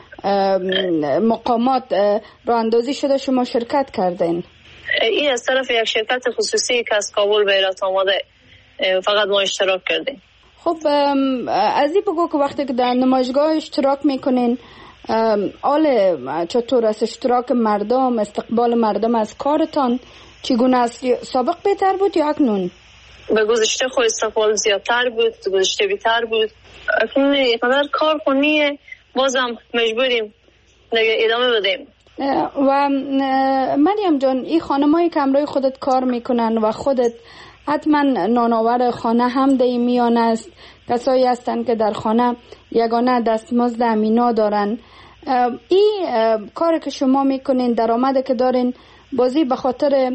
مقامات راه اندازی شده شما شرکت کردین؟ این از طرف یک شرکت خصوصی که از کابل به هرات آمده، فقط ما اشتراک کردیم. خب از این بگو که وقتی که در نمایشگاه اشتراک میکنین حال چطور است؟ اشتراک مردم، استقبال مردم از کارتان چگونه است؟ سابق بهتر بود یا اکنون؟ به گذشته خود استقبال زیادتر بود، گذشته بیتر بود. اکنون یکمدر کار کنیه بازم مجبوریم دیگه ادامه بدیم. و مریم جان، این خانمایی که همراه خودت کار میکنن و خودت حتما نانآور خانه هم در میان است، کسایی هستن که در خانه یگانه دستمزد امینا دارن. این کار که شما میکنین، درآمدی که دارین، بازی به خاطر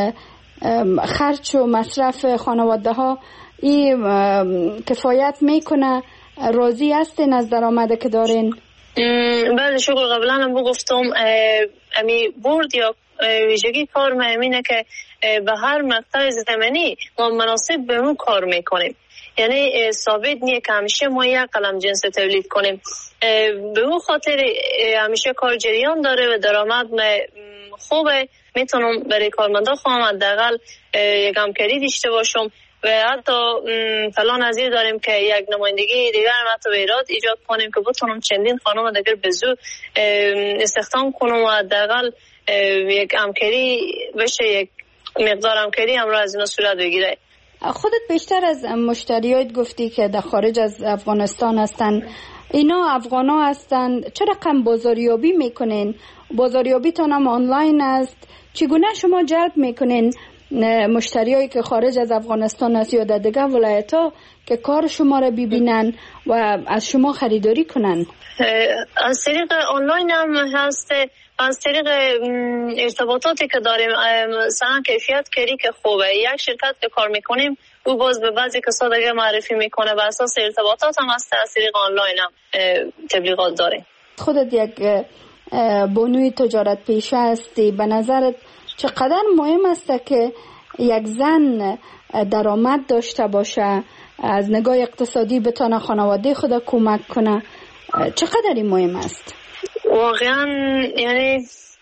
خرج و مصرف خانواده ها این کفایت میکنه؟ راضی هستین از درآمدی که دارین؟ بله شکر. قبلا هم بگفتم امی برد یا ویژگی کار ما اینه که به هر مقطع زمانی ما مناسب به اون کار میکنیم، یعنی ثابت نیه که همیشه ما یک قلم جنس تولید کنیم. به اون خاطر همیشه کار جریان داره و درآمد خوبه، میتونم برای کارمندا خواهم حداقل یک همکاری داشته باشم و حتی فلان نظیر داریم که یک نمایندگی دیگر هم حتی به هرات ایجاد کنیم که بتونم چندین خانم دیگر به زود استخدام کنم و حداقل یک همکاری بشه، یک مقدار همکاری هم را از اینا صورت بگیره. خودت بیشتر از مشتریات گفتی که در خارج از افغانستان هستن، اینا افغانا هستن، چه رقم بازاریابی میکنین؟ بازاریابیتان هم آنلاین است، چگونه شما جلب میکنین مشتریایی که خارج از افغانستان است یا در دیگر ولایت ها که کار شما را ببینن و از شما خریداری کنن؟ از طریق آنلاین هم هست، از طریق ارتباطاتی که داریم، مثلا کیفیت کاری که خوبه، یک شرکت که کار میکنیم او باز به بعضی کسا دیگه معرفی میکنه، بر اساس ارتباطات هم هست، از طریق آنلاین هم تبلیغات داریم. خودت یک بانوی تجارت پیشه هستی، به نظرت چقدر مهم است که یک زن درآمد داشته باشه، از نگاه اقتصادی بتونه خانواده خود کمک کنه، چقدر این مهم است؟ واقعا یعنی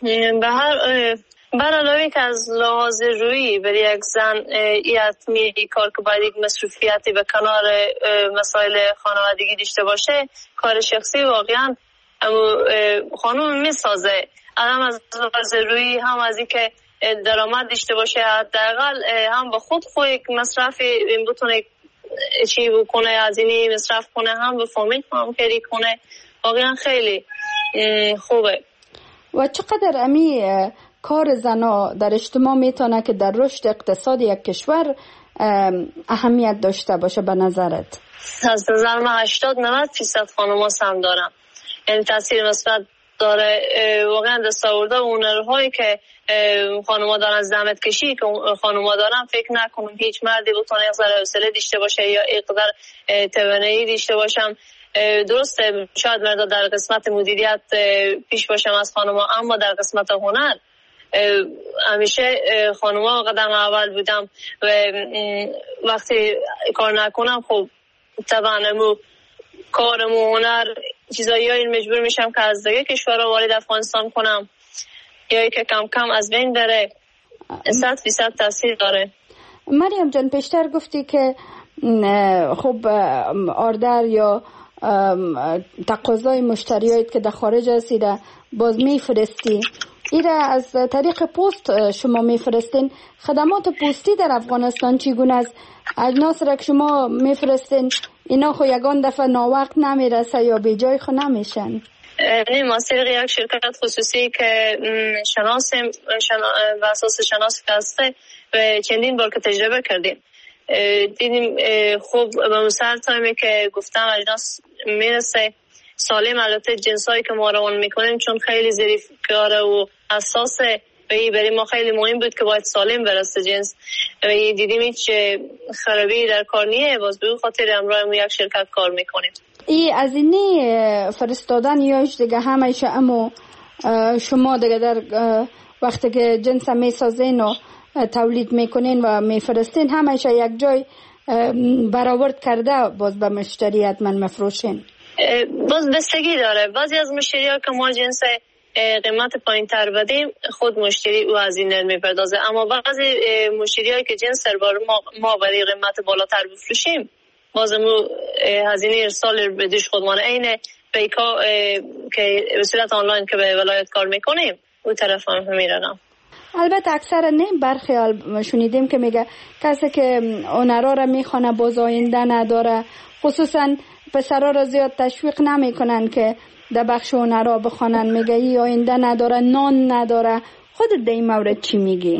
بر علاوه که از لحاظ رویی برای یک زن یتمی کار که باید یک مصروفیتی به کنار مسائل خانوادگی داشته باشه، کار شخصی واقعا خانم میسازه. هم از لحاظ رویی، هم از این که درآمد داشته باشه، حداقل هم به خود یک مصرف بتونه چی بکنه، از اینی مصرف کنه، هم به فامیل همکاری کنه. واقعا خیلی خوبه. و چقدر امی کار زنا در اجتماع میتونه که در رشد اقتصاد یک کشور اهمیت داشته باشه به نظرت؟ از نظر من 80-90% خانم‌ها سهم دارن، یعنی تاثیر مثبت داره. واقعا دستاوردها و هنرهایی که خانم‌ها دارن، زحمت کشی که خانم‌ها دارن، فکر نکنم هیچ مردی بتونه اقدار حوصله داشته باشه یا اقدار توانایی داشته باشم. درسته شاید مردا در قسمت مدیریت پیش باشم از خانم‌ها، اما در قسمت هنر همیشه خانم‌ها قدم اول بودم و وقتی کار نکنم خب طبعا کارم و هنر چیزایی مجبور میشم که از دیگه کشورها وارد افغانستان کنم یا که کم کم از بین بره. 100% تاثیر داره. مریم جان پیشتر گفتی که خب آردر یا تقاضای مشتریات که در خارج هستی باز میفرستی، ایره از طریق پست شما میفرستین. خدمات پستی در افغانستان چگونه است؟ اجناس را که شما میفرستین اینا خو یگان دفعه ناوقت نمیرسه یا به جای خو نمیشن؟ ما طریق یک شرکت خصوصی که شناسیم و اساس شناسی که هسته و چندین بار که تجربه کردیم دیدیم خوب به مسر تایمی که گفتم اجناس میرسه سالم. البته جنسایی که ما روان میکنیم چون خیلی ظریف‌کاره و حساسه و برای ما خیلی مهم بود که باید سالم برسه جنس و دیدیم هیچ خرابی در کار نیه، باز به خاطر امرای یک شرکت کار میکنیم. ای از اینی فرستادن یاش دیگه همیشه اما شما دیگه در وقتی که جنس میسازین و تولید میکنین و میفرستین همیشه یک جای برآورد کرده باز به مشتری حتما مفروشین؟ باز بستگی داره. بعضی از مشتری ها که ما جنس قیمت پایین تر بدیم خود مشتری او هزینه میپردازه، اما بعضی مشتری هایی که جنس سربار ما برای قیمت بالاتر بفروشیم بازمو هزینه ارسال بدیش خودمان اینه پیکا که به صورت آنلاین که به ولایت کار میکنیم او طرف هم میرنم. البته اکثر نه برخیال شنیدیم که میگه کسی که هنرها را میخونه باز آینده نداره، خصوصا پسرها را زیاد تشویق نمیکنن که در بخش هنرها بخونن، میگه ای آینده نداره، نان نداره. خودت در این مورد چی میگی؟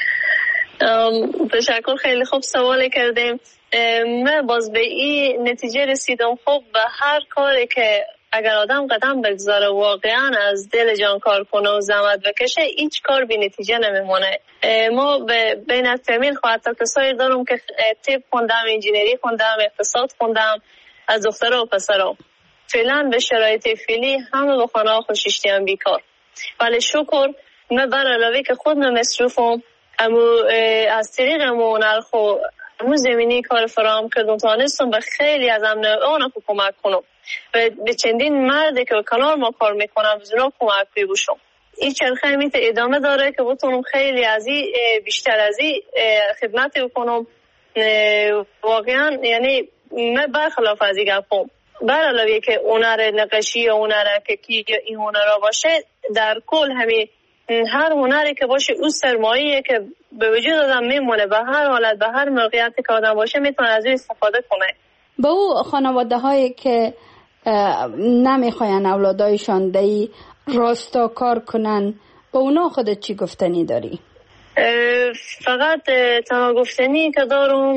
تشکر، خیلی خوب سوالی کردیم. من باز به این نتیجه رسیدم خب به هر کاری که اگر آدم قدم بگذاره واقعا از دل جان کار کنه و زحمت بکشه هیچ کار بی نتیجه نمیمونه. ما بین الفامیل حتی کسایی دارم که طب خوندم، انجینری خوندم، اقتصاد خوندم، از دخترها و پسرها. فعلا به شرایط فعلی همه به خانه ها خوششتی هم بیکار، ولی شکر من بر علاوه که خود مصروفم اما از طریق هنر خو همون زمینی کار فراهم کردم تانستم به خیلی از آنها کمک کنم و به چندین مرد که کنار ما کار میکنم بزنم کمک بیبوشم. این چرخه میت ادامه داره که بتونم خیلی از این بیشتر از این خدمت بکنم. واقعا یعنی من برخلاف از این گفتم بر علاوه که هنر نقاشی یا هنر ککی یا این هنرها باشه در کل همین هر هنری که باشه او سرمایه‌ایه که به وجود آدم میمونه، به هر حالت به هر موقعیتی که آدم باشه میتونه از اون استفاده کنه. به او خانواده هایی که نمیخواین اولادایشان دی راستا کار کنن به اونا خودت چی گفتنی داری؟ فقط تنها گفتنی که دارم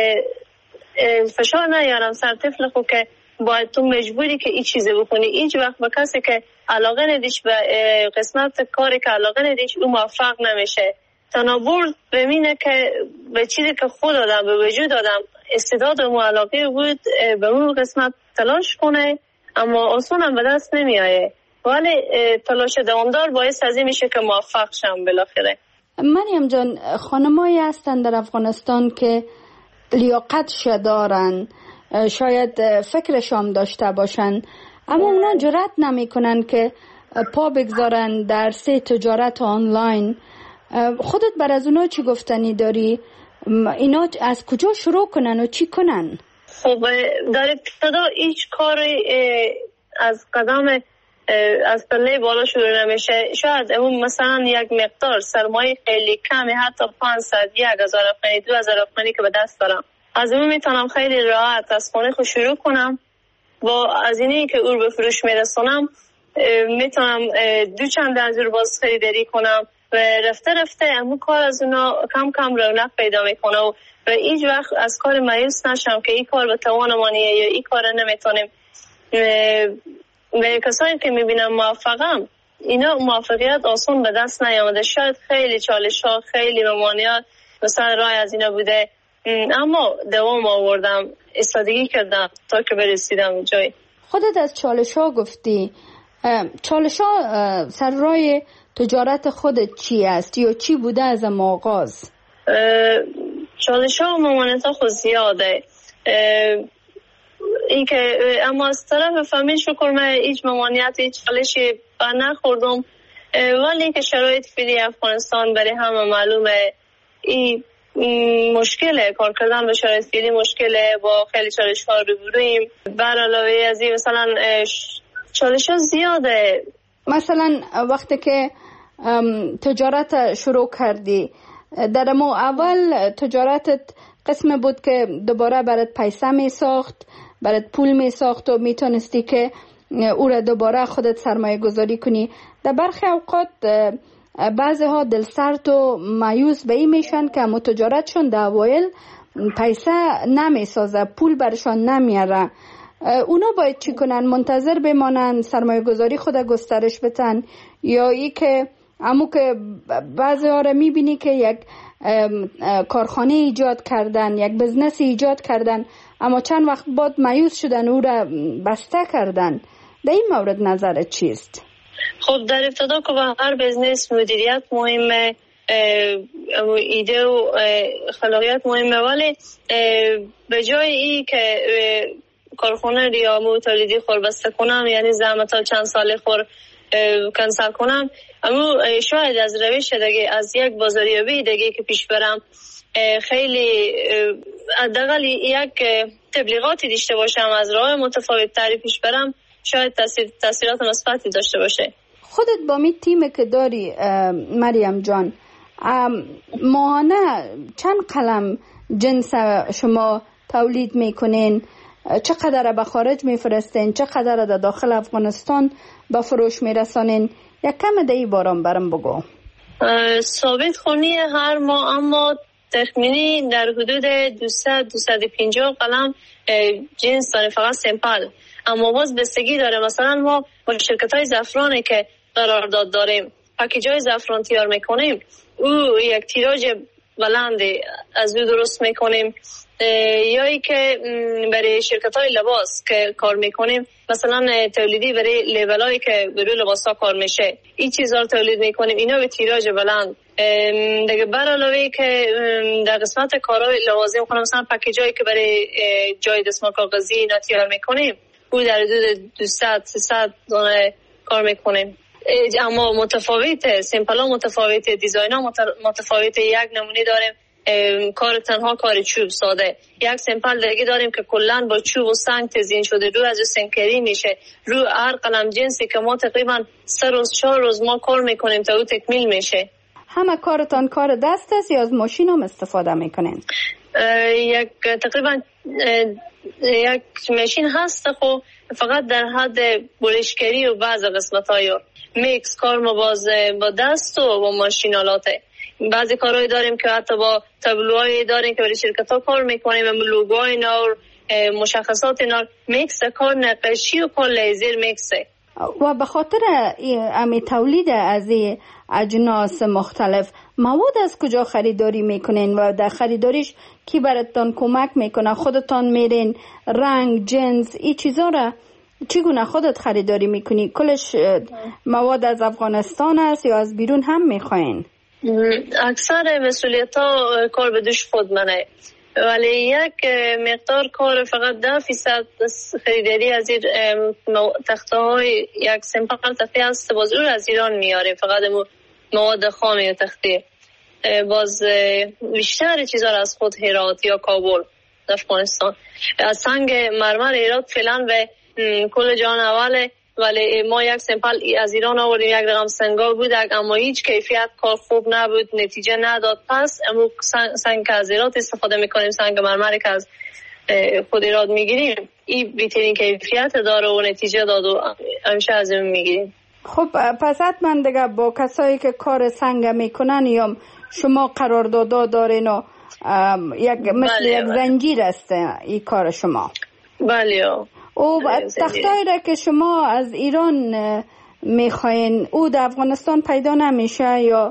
فشار نیارم سر طفل خود که باید تو مجبوری که این چیزه بکنی. هیچ وقت به کسی که علاقه ندیش به قسمت کاری که علاقه ندیش او موفق نمیشه. تنابور ببینه که به چیزی که خود آدم به وجود آدم استعداد و علاقه بود به اون قسمت تلاش کنه، اما اصلا هم به دست نمیایه، ولی تلاش دوامدار باعث از این میشه که موفق شم بالاخره. مریم جان، خانمایی هستند در افغانستان که لیاقتش دارن، شاید فکرشان داشته باشن، اما اونا جرأت نمی کنن که پا بگذارن در سه تجارت آنلاین. خودت بر از اونا چی گفتنی داری؟ اینا از کجا شروع کنن و چی کنن؟ خب در ابتدا هیچ کاری از قدم از پله بالا شروع نمیشه. شاید اون مثلا یک مقدار سرمایه خیلی کمی، حتی 500 1000 افغانی 2000 افغانی که به دست دارم، از اون میتونم خیلی راحت از خونه خود شروع کنم. با از اینی که او به فروش میرسونم میتونم دو چند از او باز خریداری کنم و رفته رفته همون کار از اونا کم کم رونق پیدا میکنه و هیچ وقت از کار مایوس نشم که این کار به توان مانیه یا این کار نمیتونیم. و کسایی که میبینم موفقم، اینا موفقیت آسان به دست نیامده. شاید خیلی چالش ها، خیلی ممانعات مثلا راه از اینا بوده، اما دوام آوردم، استادگی کردم تا که برسیدم جای. خودت از چالش ها گفتی، چالش ها سر راه تجارت خودت چی است یا چی بوده از آغاز؟ چالش ها و ممانعات ها خود زیاده، این که اما از طرف فامیل شکر من هیچ ممانعت هیچ چالشی بر نخوردم، ولی که شرایط فعلی افغانستان برای همه معلومه، این مشکله، کار کردن به شرایط فعلی مشکله، با خیلی چالش ها روبرویم. بر علاوه از این مثلا چالش ها زیاده. مثلا وقتی که تجارت شروع کردی، در مو اول تجارتت قسم بود که دوباره برات پیسه می ساخت، برات پول می ساخت و میتونستی که او را دوباره خودت سرمایه گذاری کنی. در برخی اوقات بعضی ها دلسرد و مایوس به این میشن که متجارتشون در اوایل پیسه نمی سازه، پول برشان نمیاره. اونا باید چی کنن؟ منتظر بمانن سرمایه گذاری خود گسترش بتن، یا ای که امو که بعضی ها را میبینی که یک کارخانه ایجاد کردن، یک بزنس ایجاد کردن، اما چند وقت بعد مایوس شدن او را بسته کردن. در این مورد نظرت چیست؟ خب در ابتدا که با هر بزنس مدیریت مهمه، ایده و خلاقیت مهمه، ولی به جای ای که کارخانه یا تولیدی خور بسته کنم، یعنی زحمت ها چند سال خور کنسل کنم، اما شاید از روش دیگه، از یک بازاریابی دیگه که پیش برم، خیلی حداقل یک تبلیغاتی داشته باشم، از راه متفاوت تری پیش برم، شاید تاثیرات مثبتی داشته باشه. خودت با می تیم که داری مریم جان، ماهانه چند قلم جنس شما تولید میکنین؟ چقدر به خارج میفرستین؟ چقدر در داخل افغانستان به فروش میرسانین؟ یک کم دیگه برام بگو. ثابت خونی هر ماه، اما تخمینی در حدود 200-250 قلم جنس داره، فقط سمپل، اما باز بستگی داره. مثلا ما با شرکت های زعفرانی که قرارداد داریم، پکیج های زعفران تیار میکنیم، او یک تیراژ بلندی از او درست میکنیم، یا ای که برای شرکت های لباس که کار میکنیم، مثلا تولیدی برای لیبل هایی که برای لباس ها کار میشه، این چیزها رو تولید میکنیم، اینا به تیراژ بلند. دیگه بر علاوه که در قسمت کارهای لوازم کنم، مثلا پکیج هایی که برای جای دستمال کاغذی اینا تیار میکنیم، او در حدود 200-300 دانه کار میکنیم، اما متفاوته، سمپل ها متفاوته، دیزاین ها متفاوته. یک نمونه داریم کار تنها کار چوب ساده، یک سمپل دیگه داریم که کلن با چوب و سنگ تزیین شده، رو از سنگکاری میشه، رو هر قلم جنسی که ما تقریبا 3 روز 4 روز ما کار میکنیم تا او تکمیل میشه. همه کارتان کار دست است یا از ماشین هم استفاده میکنین؟ یک تقریبا یک ماشین هست، خب فقط در حد بولشگری و بعض قسمت های میکس کار ما باز با دست و با ماشین آلاته. بعضی کارهایی داریم که حتی با تابلوهایی داریم که برای شرکت ها کار میکنیم، لوگوهای نور، مشخصات نور، میکس کار نقاشی و کار لیزر میکسه. و به خاطر امی تولید از اجناس مختلف، مواد از کجا خریداری میکنین و در خریداریش کی براتون کمک میکنه؟ خودتان میرین رنگ، جنس، این چیزا را چگونه خودت خریداری میکنی؟ کلش مواد از افغانستان است یا از بیرون هم میخواین؟ اکثر مسئولیت ها کار به دوش خود منه، ولی یک مقدار کار فقط 10% خریداری از این تخته های یک سمپل تخته هست، باز او از ایران میاریم، فقط مواد خام یا تخته. باز بیشتر چیزا از خود هرات یا کابل افغانستان. از سنگ مرمر هرات فعلا به کل جهان اوله، ولی ما یک سمپل از ایران آوردیم، یک رقم سنگا بود اما هیچ کیفیت کار خوب نبود، نتیجه نداد. پس امروز سنگ از ایران استفاده میکنیم، سنگ مرمری که از خود ایران میگیریم این بهترین کیفیت داره و نتیجه داد و همیشه از این میگیریم. خب پس حتما دیگه با کسایی که کار سنگ میکنن یا شما قرارداد دارین و مثل یک زنجیر است این کار شما؟ بله. او تختایی را که شما از ایران میخواین او در افغانستان پیدا نمیشه یا؟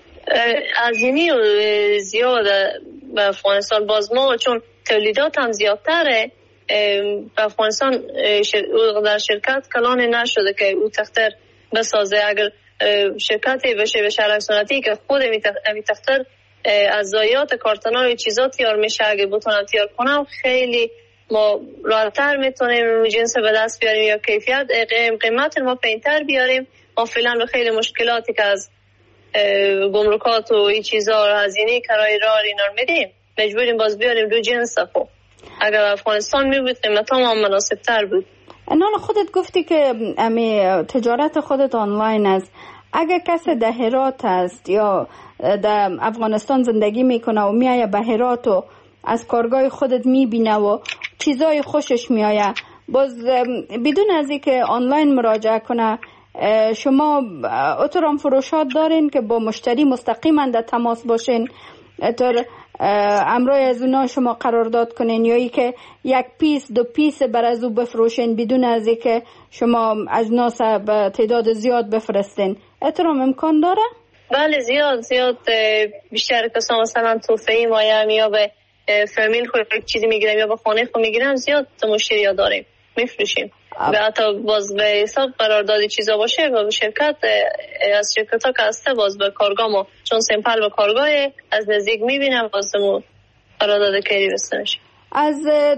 از اینی زیاد به افغانستان، باز ما چون تولیدات هم زیادتره به افغانستان در شرکت کلان نشده که او تختر بسازه. اگر شرکتی بشه به شرک سنتی که خود امی تختر از ضایعات کارتن‌های چیزا تیار میشه، اگه بتونم تیار کنم خیلی ما راحت‌تر میتونیم جنس به دست بیاریم یا کیفیت قیمت ما پایین‌تر بیاریم. ما فعلا به خیلی مشکلاتی که از گمرکات و این چیزا هزینه کرایه راه اینا میدیم مجبوریم باز بیاریم دو جنس. خب اگر افغانستان میبود قیمت هم مناسب‌تر بود. انان خودت گفتی که امی تجارت خودت آنلاین است. اگر کسی در هرات است یا در افغانستان زندگی میکنه و میایه به هرات و از کارگاه خودت میبینه و چیزای خوشش میایه، باز بدون از اینکه آنلاین مراجعه کنه شما اترام فروشات دارین که با مشتری مستقیما در تماس باشین اتر امروی از اونا شما قرارداد کنین یا ای که یک پیس دو پیس بر از او بفروشین بدون از ای که شما اجناس به تعداد زیاد بفرستین؟ اترام امکان داره؟ بله زیاد بیشتر کسا مثلا توفهی مایم یا به فامیل خود چیزی میگیرم یا به خانه خود میگیرم زیاد مشتری ها داریم میفروشیم. و حتی باز به حساب قراردادی چیزا باشه و شرکت از شرکت ها که هسته باز به کارگاه ما چون سمپل به کارگاه از نزدیک میبینم بازمون قرارداد کاری بسته میشه. از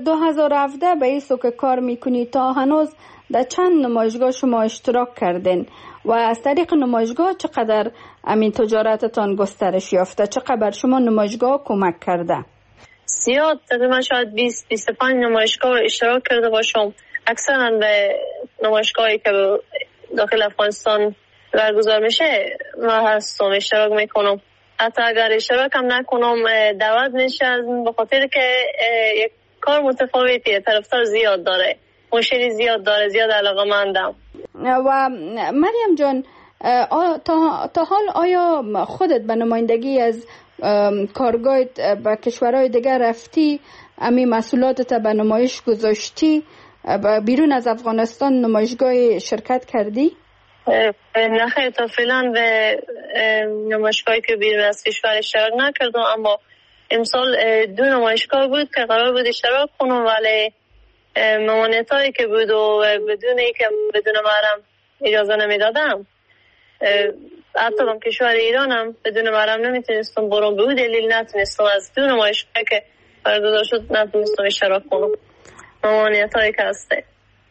2017 به ایسو که کار میکنی تا هنوز در چند نمایشگاه شما اشتراک کردین و از طریق نمایشگاه چقدر امین تجارتتان گسترش یافته؟ چقدر شما نمایشگاه کمک کرده؟ زیاد تقریبا شاید 20-25 نمایشگاه اشتراک کرده باشم. اکثرا به نمایشگاهی که داخل افغانستان برگزار میشه ما هستم اشتراک میکنم. حتی اگر اشتراک هم نکنم دعوت میشه به خاطر که یک کار متفاوتیه، طرفدار زیاد داره، مشتری زیاد داره، زیاد علاقه‌مندم. و مریم جان تا حال آیا خودت به نمایندگی از کارگاهت به کشورهای دیگر رفتی؟ امی مسئولاتت به نمایش گذاشتی؟ بیرون از افغانستان نمایشگاه شرکت کردی؟ نه خیر، تا فعلا به نمایشگاهی که بیرون از کشور اشتراک نکردم، اما امسال 2 نمایشگاه بود که قرار بود اشتراک کنم ولی ممانعت هایی که بود و بدون محرم اجازه نمیدادم. حتی با کشور ایرانم بدون محرم نمیتونستم برام، به دلیل نتونستم از 2 نمایشگاه که برگزار شد نتونستم اشتراک کنم. ممانعت هایی که هسته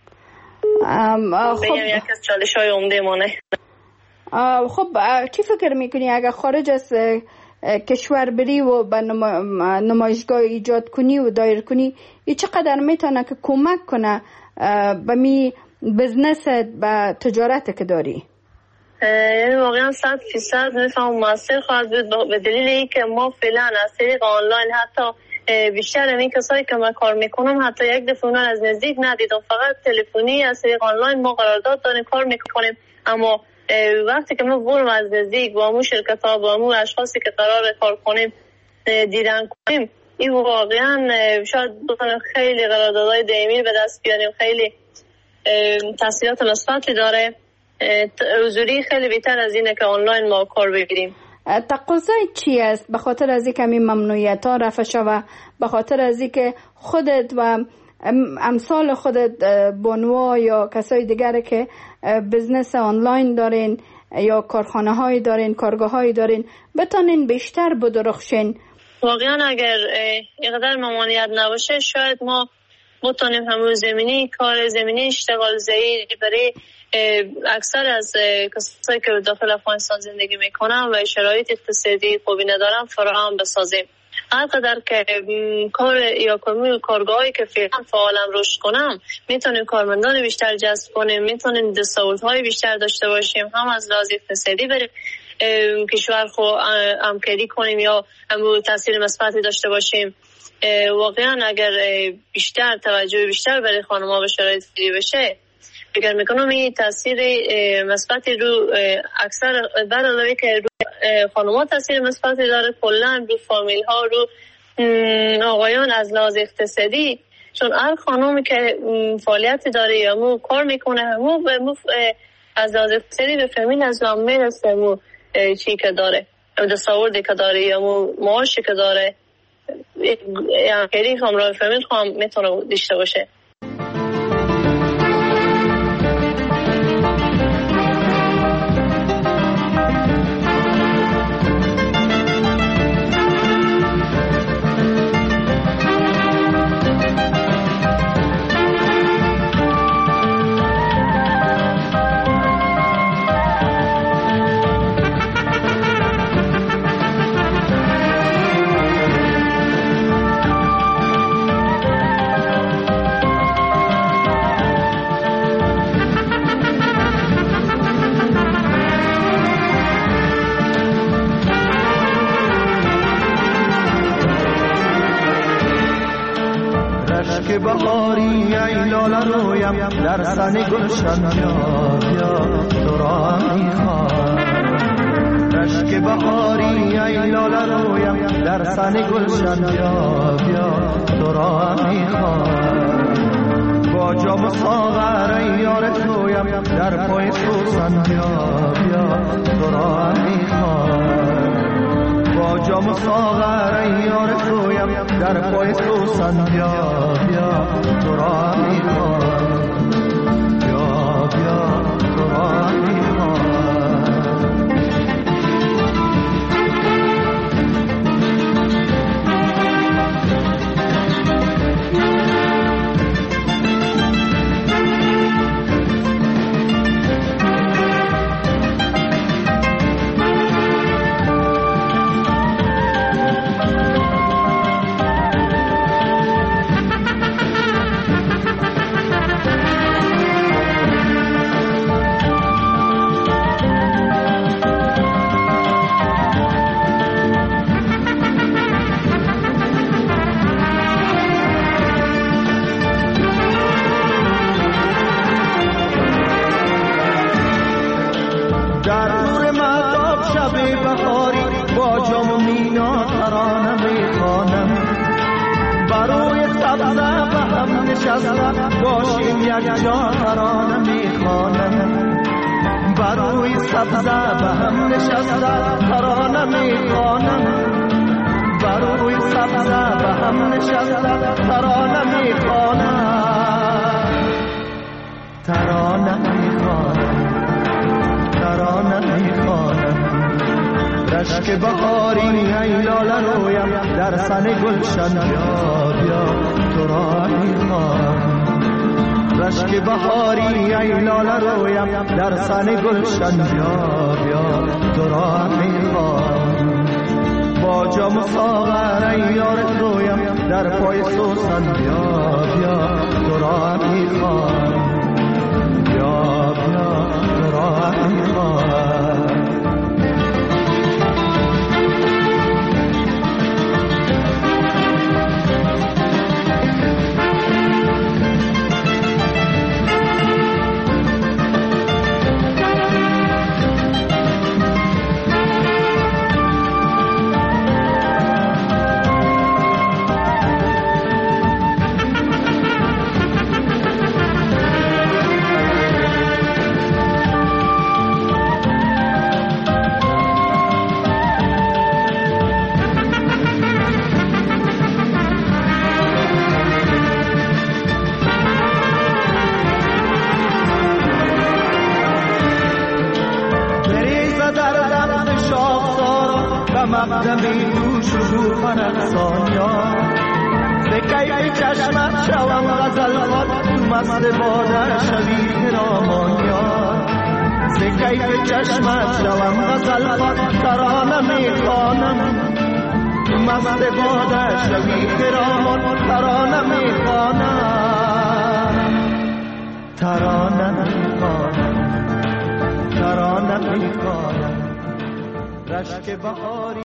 خب یک از چالش های عمده مانه. خب چی فکر میکنی اگر خارج از کشور بری و به نمایشگاه ایجاد کنی و دایر کنی ای چقدر میتونه که کمک کنه به می بزنست به تجارت که داری؟ یعنی واقعا 100% میفهم موثر خواهد بود به دلیل اینکه ما فعلا از طریق آنلاین حتی بیشتر این کسایی که من کار میکنم حتی یک دفعه اونان از نزدیک ندیدم، فقط تلفنی از طریق آنلاین ما قرارداد داریم کار میکنیم. اما وقتی که ما برم از نزدیک با همون شرکت ها با همون اشخاصی که قرار کار کنیم دیدن کنیم این واقعا شاید خیلی قراردادهای دائمی به دست بیاریم، خیلی تاثیرات مثبتی داره. حضوری خیلی بهتر از اینه که آنلاین ما کار بگیریم. تقاضای چی است؟ به خاطر از اینکه این ممنوعیت ها رفع شوه، به خاطر از اینکه خودت و امثال خودت بانوا یا کسای دیگر که بزنس آنلاین دارین یا کارخانه های دارین، کارگاه های دارین، بتانین بیشتر بدرخشین؟ واقعا اگر اینقدر ممانعت نباشه شاید ما بتونیم همون زمینی کار، زمینی اشتغال زایی برای اکثر از کسایی که داخل افغانستان زندگی میکنن و شرایط اقتصادی خوبی ندارن فراهم بسازیم. هر قدر که کار یا کارگاهایی که فعلا فعالم رشد کنم میتونیم کارمندان بیشتر جذب کنیم، میتونیم دستاوردهای بیشتر داشته باشیم، هم از لحاظ اقتصادی برای کشور خو همکاری کنیم یا هم تاثیر مثبتی داشته باشیم. واقعا اگر بیشتر توجه بیشتر برای خانم‌ها به شرایط بشه، فکر میکنم این تاثیر مثبتی رو اکثر بر علاوه که رو خانم‌ها تاثیر مثبتی داره، کلا رو فامیل ها، رو آقایان از لحاظ اقتصادی، چون هر خانمی که فعالیتی داره یا مو کار میکنه همو از لحاظ اقتصادی به فامیل از لام میرسه، مو چی که داره، دستاوردی که داره یا مو معاشی که داره، یعنی همراه فامیل هم میتونه داشته باشه. که بهاری ای لاله رویم در سن گلشن بیا بیا تو را میخوام. رشک بهاری ای لاله رویم در سن گلشن بیا بیا تو را میخوام. با جام ساغر ای یار تویم در پای سوسن بیا بیا تو را میخوام. با جام ساغر ای یار تویم در پای سوسن بیا بیا تو را میخوام. بیا بیا تو را میخوام. باشیم یک جا ترانه میخوانم. بروی سبزه به هم نشسته ترانه میخوانم. بروی سبزه به هم نشسته ترانه میخوانم. ترانه میخوانم. ترانه میخوانم. رشک بهاری ای لاله رویم در سن گلشن بیا بیا تو را میخوام. رشک بهاری ای لاله رویم در سن گلشن بیا بیا تو را میخوام. با جام ساغر ای یار تویم در پای سوسن بیا بیا تو را میخوام. بیا بیا تو را میخوام. و مقدمی دوش و روح رقصان یار به کیف چشمت شوم غزل خود تو مست باده شوی خرامان یار به کیف چشمت شوم غزل خود ترانه میخوانم تو مست باده شوی خرامان ترانه میخوانم ترانه میخوانم ترانه میخوانم رشک بهاری